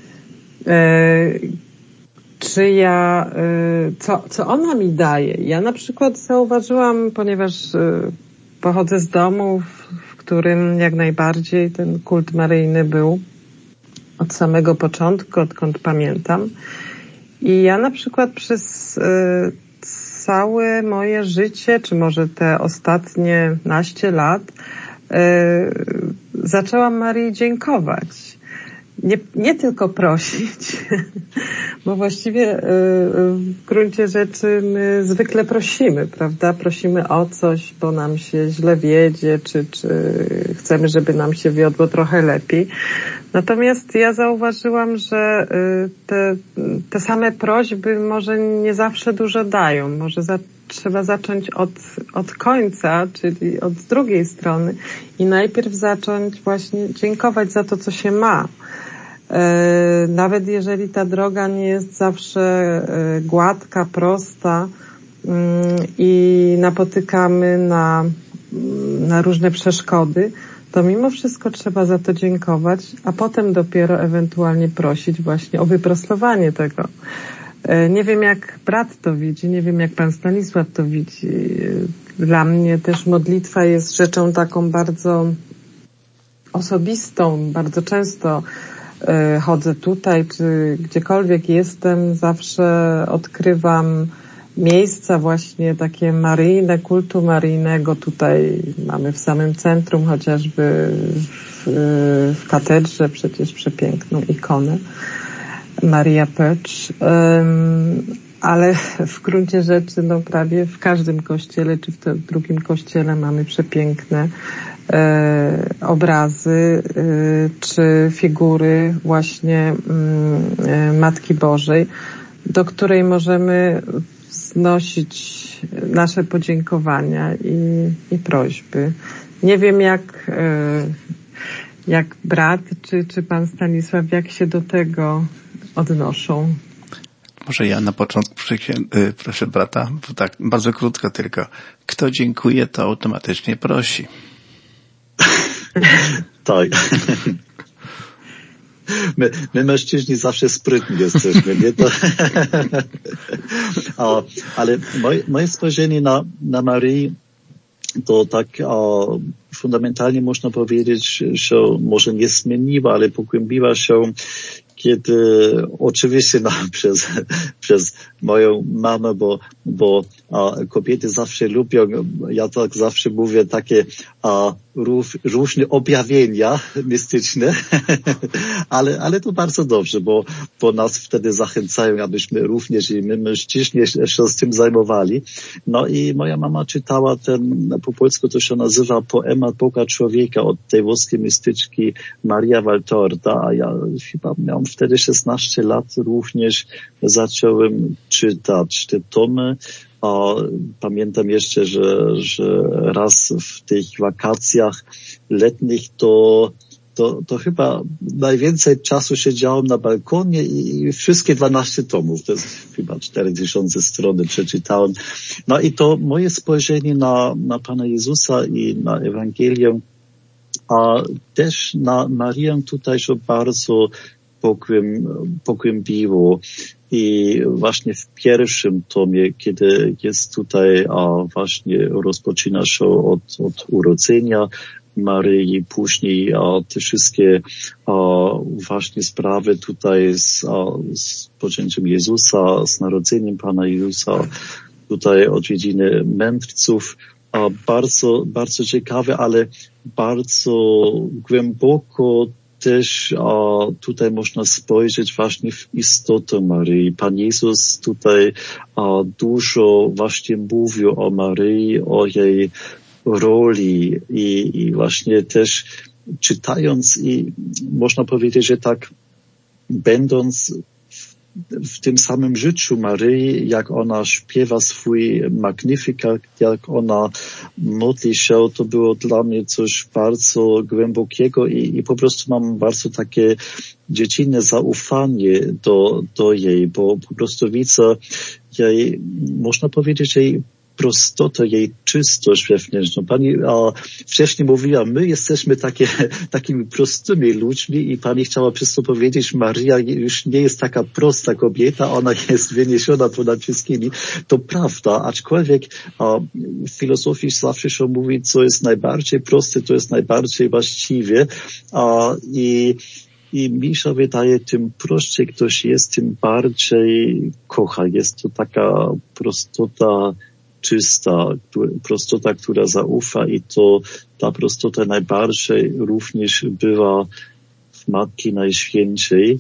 Czy ja, co, co ona mi daje? Ja na przykład zauważyłam, ponieważ pochodzę z domu, w którym jak najbardziej ten kult maryjny był od samego początku, odkąd pamiętam. I ja na przykład przez całe moje życie, czy może te ostatnie naście lat, zaczęłam Maryi dziękować. Nie, nie tylko prosić, bo właściwie w gruncie rzeczy my zwykle prosimy, prawda? Prosimy o coś, bo nam się źle wiedzie, czy, czy chcemy, żeby nam się wiodło trochę lepiej. Natomiast ja zauważyłam, że te, te same prośby może nie zawsze dużo dają. Może za, trzeba zacząć od, od końca, czyli od drugiej strony i najpierw zacząć właśnie dziękować za to, co się ma. Nawet jeżeli ta droga nie jest zawsze gładka, prosta i napotykamy na, na różne przeszkody, to mimo wszystko trzeba za to dziękować, a potem dopiero ewentualnie prosić właśnie o wyprostowanie tego. Nie wiem, jak brat to widzi, nie wiem, jak pan Stanisław to widzi. Dla mnie też modlitwa jest rzeczą taką bardzo osobistą. Bardzo często chodzę tutaj, czy gdziekolwiek jestem, zawsze odkrywam miejsca właśnie takie maryjne, kultu maryjnego. Tutaj mamy w samym centrum, chociażby w, w katedrze przecież przepiękną ikonę Maria Pecz. Ale w gruncie rzeczy no prawie w każdym kościele, czy w tym drugim kościele mamy przepiękne e, obrazy, e, czy figury właśnie e, Matki Bożej, do której możemy wznosić nasze podziękowania i, i prośby. Nie wiem jak, e, jak brat, czy, czy pan Stanisław, jak się do tego odnoszą. Może ja na początku, proszę brata, bo tak bardzo krótko tylko. Kto dziękuje, to automatycznie prosi. Tak. My, my mężczyźni zawsze sprytni jesteśmy, nie? To a, ale moje, moje spojrzenie na, na Maryi to tak a, fundamentalnie można powiedzieć, że może nie zmieniła, ale pogłębiła się, kiedy oczywiście no, przez, przez moją mamę, bo, bo a, kobiety zawsze lubią, ja tak zawsze mówię, takie a, rów, różne objawienia mistyczne, ale, ale to bardzo dobrze, bo, bo nas wtedy zachęcają, abyśmy również i my mężczyźni się z tym zajmowali. No i moja mama czytała ten, po polsku to się nazywa Poemat Boga Człowieka od tej włoskiej mistyczki Maria Valtorta, a ja chyba miałem wtedy szesnaście lat, również zacząłem czytać te tomy. A pamiętam jeszcze, że, że raz w tych wakacjach letnich to, to, to chyba najwięcej czasu siedziałem na balkonie i, i wszystkie dwanaście tomów, to jest chyba cztery tysiące strony przeczytałem. No i to moje spojrzenie na, na Pana Jezusa i na Ewangelię, a też na Marię tutaj się bardzo pogłębiło. I właśnie w pierwszym tomie, kiedy jest tutaj, a właśnie rozpoczyna się od, od urodzenia Maryi, później a te wszystkie a, właśnie sprawy tutaj z, a, z poczęciem Jezusa, z narodzeniem Pana Jezusa, tutaj odwiedziny mędrców, a bardzo, bardzo ciekawe, ale bardzo głęboko też a, tutaj można spojrzeć właśnie w istotę Maryi. Pan Jezus tutaj a, dużo właśnie mówił o Maryi, o jej roli i, i właśnie też czytając i można powiedzieć, że tak będąc w w tym samym życiu Maryi, jak ona śpiewa swój Magnificat, jak ona modli się, to było dla mnie coś bardzo głębokiego i, i po prostu mam bardzo takie dziecinne zaufanie do, do jej, bo po prostu widzę jej, można powiedzieć, jej prostotę, jej czystość wewnętrzną. Pani a, wcześniej mówiła, my jesteśmy takie, takimi prostymi ludźmi i pani chciała przez to powiedzieć, Maria już nie jest taka prosta kobieta, ona jest wyniesiona ponad wszystkimi. To prawda, aczkolwiek a, w filozofii zawsze się mówi, co jest najbardziej proste, to jest najbardziej właściwe. A, i I mi się wydaje, tym prościej ktoś jest, tym bardziej kocha. Jest to taka prostota czysta, prostota, która zaufa i to ta prostota najbardziej również bywa w Matki Najświętszej.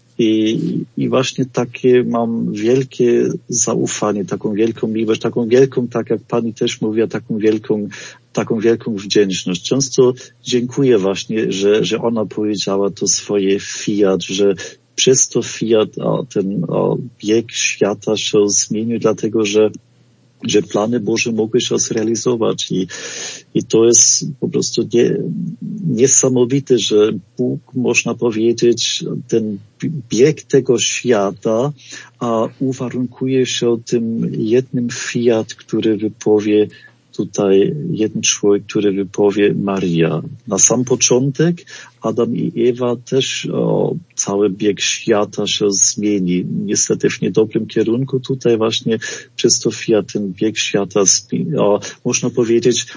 I, I właśnie takie mam wielkie zaufanie, taką wielką miłość, taką wielką, tak jak pani też mówiła, taką wielką, taką wielką wdzięczność. Często dziękuję właśnie, że, że ona powiedziała to swoje fiat, że przez to fiat a ten a bieg świata się zmienił, dlatego że że plany Boże mogły się zrealizować i, i to jest po prostu nie, niesamowite, że Bóg, można powiedzieć, ten bieg tego świata a uwarunkuje się tym jednym fiat, który wypowie tutaj jeden człowiek, który wypowie Maria. Na sam początek Adam i Ewa też o, cały bieg świata się zmieni. Niestety w niedobrym kierunku. Tutaj właśnie przez to fiat ten bieg świata o, można powiedzieć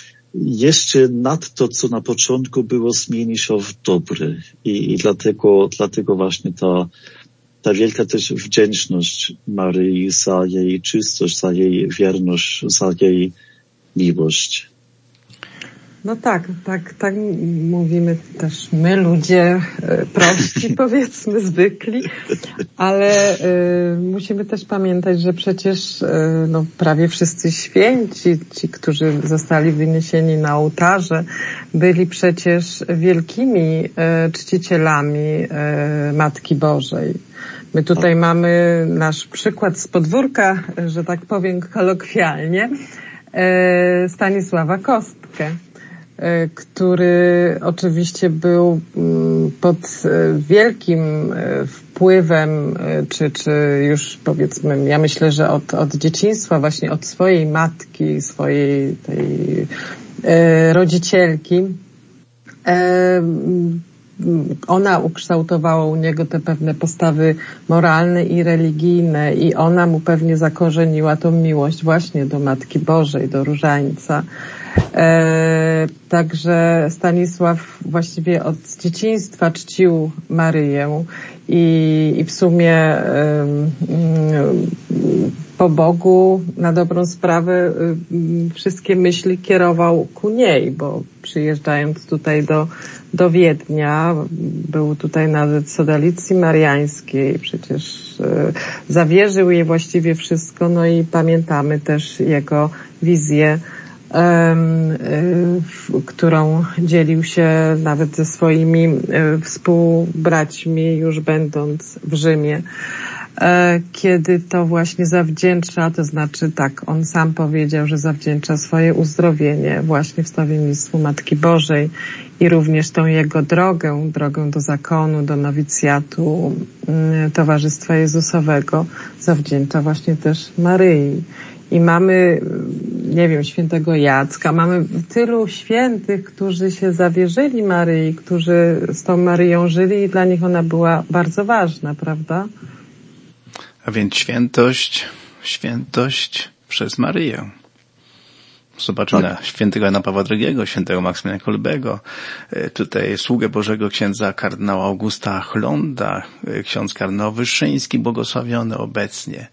jeszcze nad to, co na początku było, zmieni się w dobry. I, i dlatego, dlatego właśnie ta ta wielka też wdzięczność Maryi za jej czystość, za jej wierność, za jej miłość. No tak, tak, tak mówimy też my, ludzie prości, powiedzmy, zwykli, ale y, musimy też pamiętać, że przecież y, no, prawie wszyscy święci, ci, którzy zostali wyniesieni na ołtarze, byli przecież wielkimi y, czcicielami y, Matki Bożej. My tutaj mamy nasz przykład z podwórka, że tak powiem kolokwialnie, Stanisława Kostkę, który oczywiście był pod wielkim wpływem, czy, czy już powiedzmy, ja myślę, że od, od dzieciństwa, właśnie od swojej matki, swojej tej rodzicielki, ona ukształtowała u niego te pewne postawy moralne i religijne i ona mu pewnie zakorzeniła tą miłość właśnie do Matki Bożej, do Różańca. E, także Stanisław właściwie od dzieciństwa czcił Maryję i, i w sumie e, po Bogu na dobrą sprawę wszystkie myśli kierował ku niej, bo przyjeżdżając tutaj do, do Wiednia, był tutaj nawet sodalicji mariańskiej, przecież zawierzył jej właściwie wszystko, no i pamiętamy też jego wizję, którą dzielił się nawet ze swoimi współbraćmi, już będąc w Rzymie, kiedy to właśnie zawdzięcza, to znaczy tak, on sam powiedział, że zawdzięcza swoje uzdrowienie właśnie wstawiennictwu Matki Bożej i również tą jego drogę, drogę do zakonu, do nowicjatu Towarzystwa Jezusowego zawdzięcza właśnie też Maryi. I mamy, nie wiem, świętego Jacka, mamy tylu świętych, którzy się zawierzyli Maryi, którzy z tą Maryją żyli i dla nich ona była bardzo ważna, prawda? A więc świętość, świętość przez Maryję. Zobaczmy tak. Na świętego Jana Pawła drugiego, świętego Maksymiliana Kolbego, tutaj sługę Bożego księdza kardynała Augusta Chlonda, ksiądz kardynał Wyszyński, błogosławiony obecnie.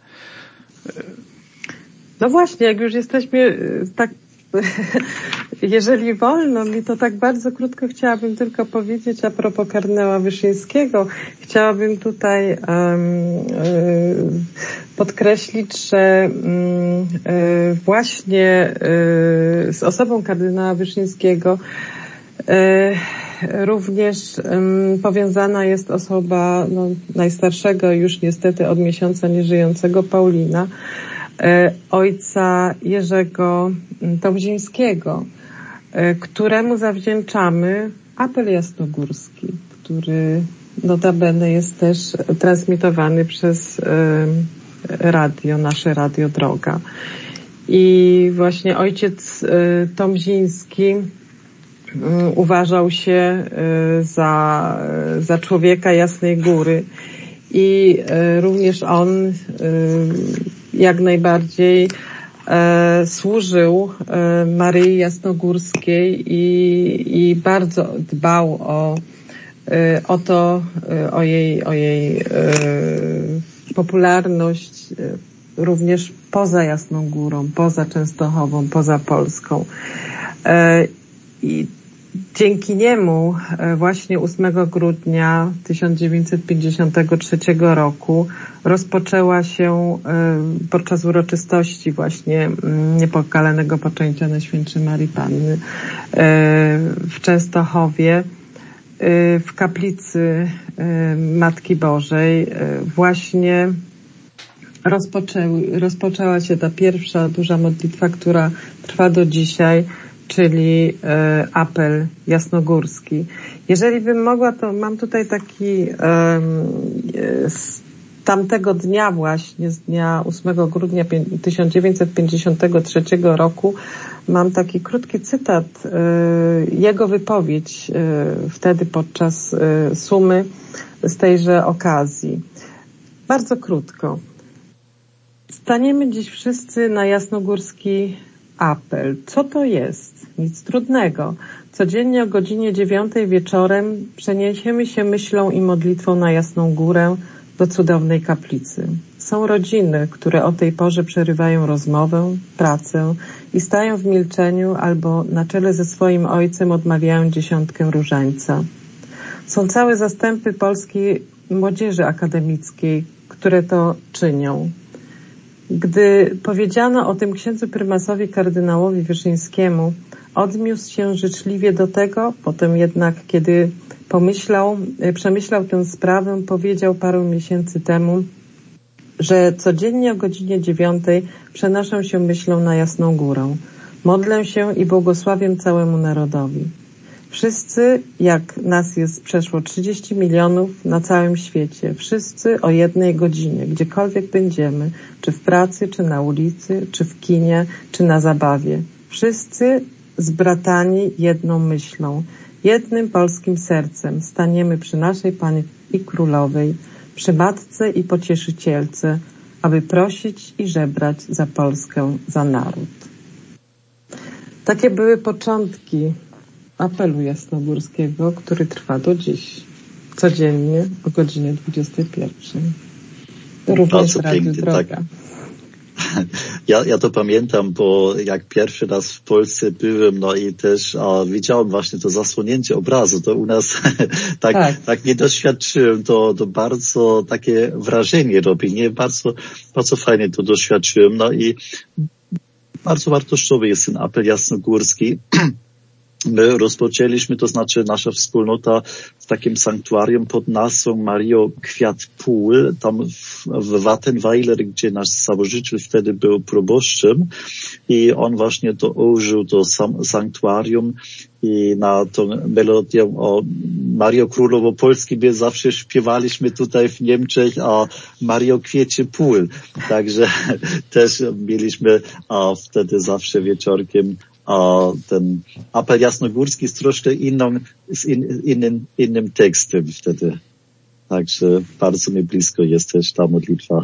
No właśnie, jak już jesteśmy tak, jeżeli wolno mi, to tak bardzo krótko chciałabym tylko powiedzieć a propos kardynała Wyszyńskiego. Chciałabym tutaj um, y, podkreślić, że y, właśnie y, z osobą kardynała Wyszyńskiego y, również um, powiązana jest osoba no, najstarszego już niestety od miesiąca nieżyjącego Paulina, e, ojca Jerzego Tomzińskiego, e, któremu zawdzięczamy apel jasnogórski, który notabene jest też transmitowany przez e, radio, nasze Radio Droga. I właśnie ojciec e, Tomziński uważał się za, za człowieka Jasnej Góry i również on jak najbardziej służył Maryi Jasnogórskiej i, i bardzo dbał o, o to, o jej, o jej popularność również poza Jasną Górą, poza Częstochową, poza Polską. I dzięki niemu właśnie ósmego grudnia tysiąc dziewięćset pięćdziesiątego trzeciego roku rozpoczęła się podczas uroczystości właśnie niepokalanego poczęcia Najświętszej Marii Panny w Częstochowie w kaplicy Matki Bożej właśnie rozpoczęły, rozpoczęła się ta pierwsza duża modlitwa, która trwa do dzisiaj, czyli e, apel jasnogórski. Jeżeli bym mogła, to mam tutaj taki e, z tamtego dnia właśnie, z dnia ósmego grudnia tysiąc dziewięćset pięćdziesiątego trzeciego roku, mam taki krótki cytat, e, jego wypowiedź e, wtedy podczas e, sumy z tejże okazji. Bardzo krótko. Staniemy dziś wszyscy na jasnogórski apel. Co to jest? Nic trudnego. Codziennie o godzinie dziewiątej wieczorem przeniesiemy się myślą i modlitwą na Jasną Górę do cudownej kaplicy. Są rodziny, które o tej porze przerywają rozmowę, pracę i stają w milczeniu albo na czele ze swoim ojcem odmawiają dziesiątkę różańca. Są całe zastępy polskiej młodzieży akademickiej, które to czynią. Gdy powiedziano o tym księdzu prymasowi kardynałowi Wyszyńskiemu, odniósł się życzliwie do tego, potem jednak, kiedy pomyślał, przemyślał tę sprawę, powiedział parę miesięcy temu, że codziennie o godzinie dziewiątej przenoszę się myślą na Jasną Górę. Modlę się i błogosławię całemu narodowi. Wszyscy, jak nas jest przeszło trzydzieści milionów na całym świecie, wszyscy o jednej godzinie, gdziekolwiek będziemy, czy w pracy, czy na ulicy, czy w kinie, czy na zabawie. Wszyscy zbratani jedną myślą, jednym polskim sercem staniemy przy naszej Pani i Królowej, przy Matce i Pocieszycielce, aby prosić i żebrać za Polskę, za naród. Takie były początki apelu jasnogórskiego, który trwa do dziś. Codziennie o godzinie dwudziestej pierwszej. Również Radio Droga. Tak. Ja, ja to pamiętam, bo jak pierwszy raz w Polsce byłem, no i też a, widziałem właśnie to zasłonięcie obrazu, to u nas tak, tak. tak nie doświadczyłem, to, to bardzo takie wrażenie robi, nie? Bardzo, bardzo fajnie to doświadczyłem, no i bardzo wartościowy jest ten apel jasnogórski. My rozpoczęliśmy, to znaczy nasza wspólnota w takim sanktuarium pod nazwą Mario Kwiat Pól, tam w, w Wattenweiler, gdzie nasz założyciel wtedy był proboszczem i on właśnie to użył to sam, sanktuarium i na tą melodię o Mario Królowo Polski my zawsze śpiewaliśmy tutaj w Niemczech o Mario Kwiecie Pól. Także też mieliśmy a wtedy zawsze wieczorkiem a ten apel jasnogórski z troszkę inną, z in, innym, innym tekstem wtedy. Także bardzo mi blisko jest też ta modlitwa.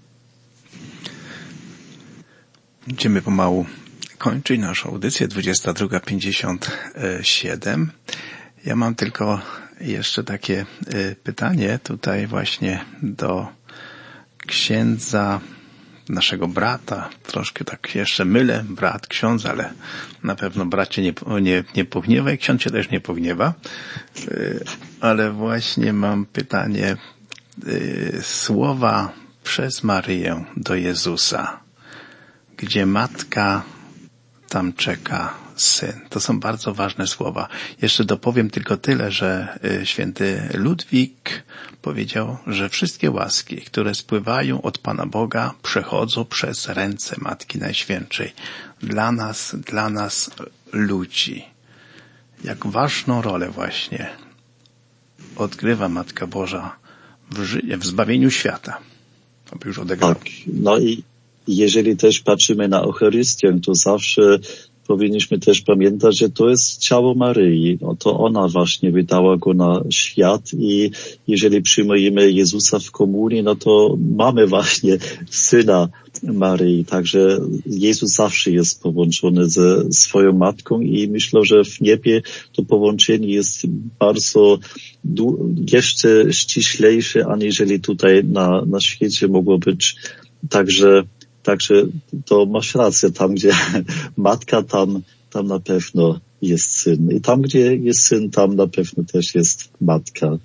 Będziemy pomału kończyć naszą audycję, dwudziesta druga pięćdziesiąt siedem. Ja mam tylko jeszcze takie pytanie tutaj właśnie do księdza, naszego brata, troszkę tak jeszcze mylę, brat, ksiądz, ale na pewno brat cię nie, nie, nie pogniewa i ksiądz cię też nie pogniewa. Ale właśnie mam pytanie, słowa przez Maryję do Jezusa, gdzie matka, tam czeka Syn. To są bardzo ważne słowa. Jeszcze dopowiem tylko tyle, że święty Ludwik powiedział, że wszystkie łaski, które spływają od Pana Boga, przechodzą przez ręce Matki Najświętszej. Dla nas, dla nas ludzi. Jak ważną rolę właśnie odgrywa Matka Boża w, ży- w zbawieniu świata. Aby już odegrał. Tak, no i jeżeli też patrzymy na Eucharystię, to zawsze powinniśmy też pamiętać, że to jest ciało Maryi. No to ona właśnie wydała go na świat i jeżeli przyjmujemy Jezusa w komunii, no to mamy właśnie Syna Maryi. Także Jezus zawsze jest połączony ze swoją matką i myślę, że w niebie to połączenie jest bardzo du- jeszcze ściślejsze, aniżeli tutaj na, na świecie mogło być. Także Także to masz rację, tam gdzie matka, tam, tam na pewno jest syn. I tam gdzie jest syn, tam na pewno też jest matka.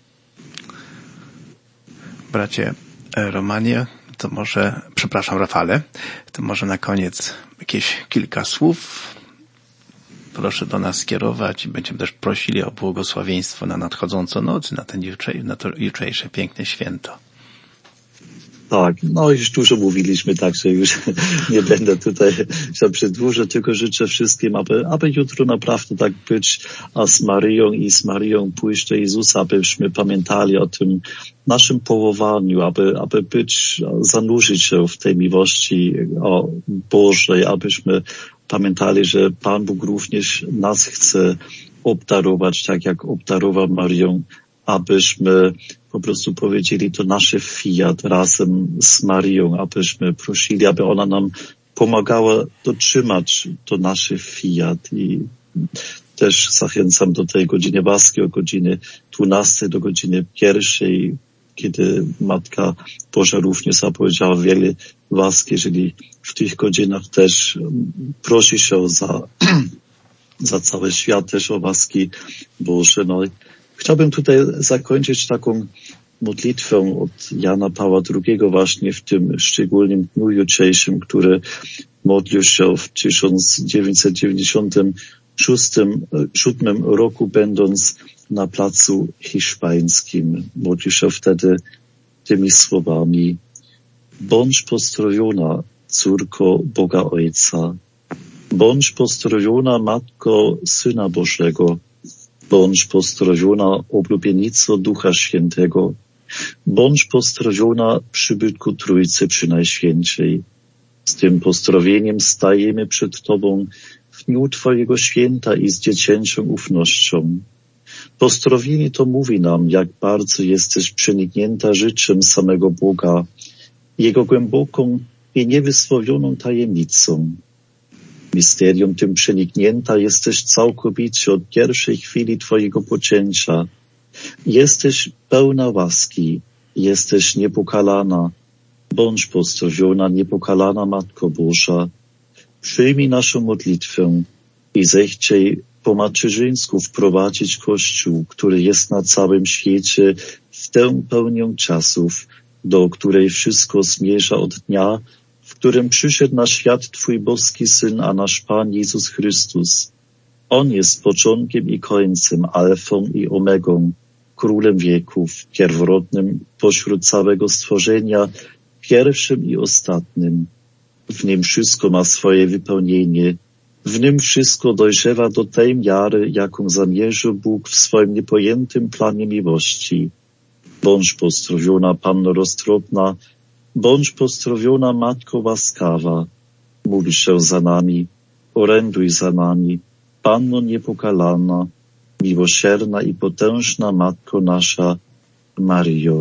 Bracie Romanie, to może, przepraszam Rafale, to może na koniec jakieś kilka słów proszę do nas skierować i będziemy też prosili o błogosławieństwo na nadchodzącą noc, na, ten jutrzej, na to jutrzejsze piękne święto. Tak, no już dużo mówiliśmy, także już nie będę tutaj za przedłużę, tylko życzę wszystkim, aby, aby jutro naprawdę tak być, a z Maryją i z Maryją pójść do Jezusa, abyśmy pamiętali o tym naszym powołaniu, aby, aby być, zanurzyć się w tej miłości o Bożej, abyśmy pamiętali, że Pan Bóg również nas chce obdarować, tak jak obdarował Maryją, abyśmy po prostu powiedzieli to nasze fiat razem z Maryją, abyśmy prosili, aby ona nam pomagała dotrzymać to nasze fiat. I też zachęcam do tej godziny łaski o godzinie dwunastej do godziny pierwszej, kiedy Matka Boża również zapowiedziała wiele łaski, jeżeli w tych godzinach też prosi się za, za cały świat też o łaski Boże. No, chciałbym tutaj zakończyć taką modlitwą od Jana Pawła drugiego właśnie w tym szczególnym dniu jutrzejszym, który modlił się w tysiąc dziewięćset dziewięćdziesiątym siódmym roku, będąc na placu hiszpańskim. Modlił się wtedy tymi słowami: bądź postrojona, córko Boga Ojca, bądź postrojona, matko Syna Bożego, bądź postrojona, oblubienico Ducha Świętego, bądź postrojona, przybytku Trójcy Przynajświętszej. Z tym pozdrowieniem stajemy przed Tobą w dniu Twojego święta i z dziecięcią ufnością. Pozdrowienie to mówi nam, jak bardzo jesteś przeniknięta życzem samego Boga, Jego głęboką i niewysłowioną tajemnicą. Misterium tym przeniknięta jesteś całkowicie od pierwszej chwili Twojego poczęcia. Jesteś pełna łaski, jesteś niepokalana. Bądź pozdrowiona, niepokalana Matko Boża. Przyjmij naszą modlitwę i zechciej po macierzyńsku wprowadzić Kościół, który jest na całym świecie, w tę pełnię czasów, do której wszystko zmierza od dnia, w którym przyszedł na świat Twój boski Syn, a nasz Pan Jezus Chrystus. On jest początkiem i końcem, alfą i omegą, królem wieków, pierworodnym pośród całego stworzenia, pierwszym i ostatnim. W nim wszystko ma swoje wypełnienie. W nim wszystko dojrzewa do tej miary, jaką zamierzył Bóg w swoim niepojętym planie miłości. Bądź pozdrowiona, Panno roztropna, bądź pozdrowiona, Matko łaskawa. Módl się za nami, oręduj za nami, Panno niepokalana, miłosierna i potężna Matko nasza, Maryjo.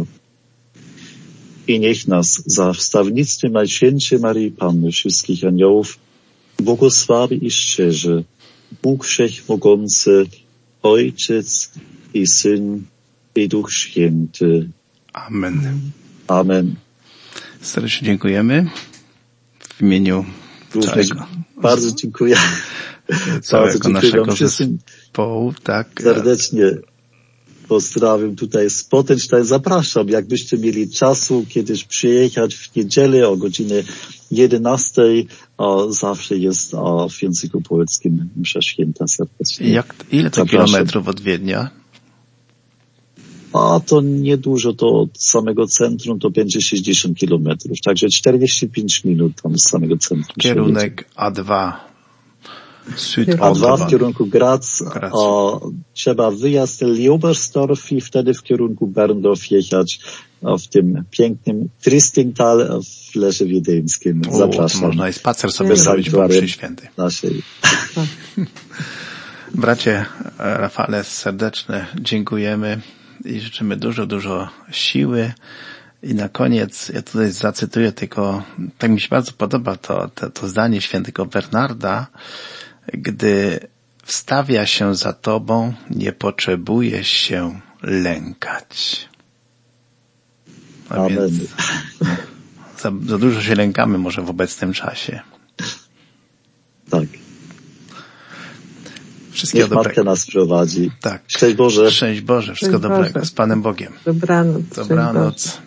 I niech nas za wstawnictwem Najświętszej Maryi Panny wszystkich aniołów błogosławi i szczerze Bóg Wszechmogący, Ojciec i Syn i Duch Święty. Amen. Amen. Serdecznie dziękujemy w imieniu Również całego, bardzo dziękuję. całego bardzo dziękuję naszego wam wszystkim zespołu. Tak. serdecznie. Pozdrawiam tutaj z Potycznej. Zapraszam, jakbyście mieli czasu kiedyś przyjechać w niedzielę o godzinie jedenastej. Zawsze jest w języku polskim msza święta serdecznie. Jak, ile to Zapraszam. Kilometrów od Wiednia? A to niedużo, to od samego centrum to będzie sześćdziesiąt kilometrów, także czterdzieści pięć minut tam z samego centrum. Kierunek A dwa. A dwa w kierunku Graz, Graz. A, trzeba wyjazd Leobersdorf i wtedy w kierunku Berndorf jechać a, w tym pięknym Tristingtal w Lesie Wiedeńskim. Zapraszam. O, można i spacer sobie zrobić po mszy świętej. Naszej. Bracie Rafale, serdeczne dziękujemy i życzymy dużo, dużo siły. I na koniec, ja tutaj zacytuję tylko, tak mi się bardzo podoba to, to, to zdanie świętego Bernarda, gdy wstawia się za tobą, nie potrzebujesz się lękać. A Amen. więc za, za dużo się lękamy może w obecnym czasie. Tak. Wszystkiego Niech Matka dobrego. nas prowadzi. Tak. Szczęść Boże. Szczęść Boże. Wszystkiego Szczęść Boże. dobrego. Z Panem Bogiem. Dobranoc. Dobranoc.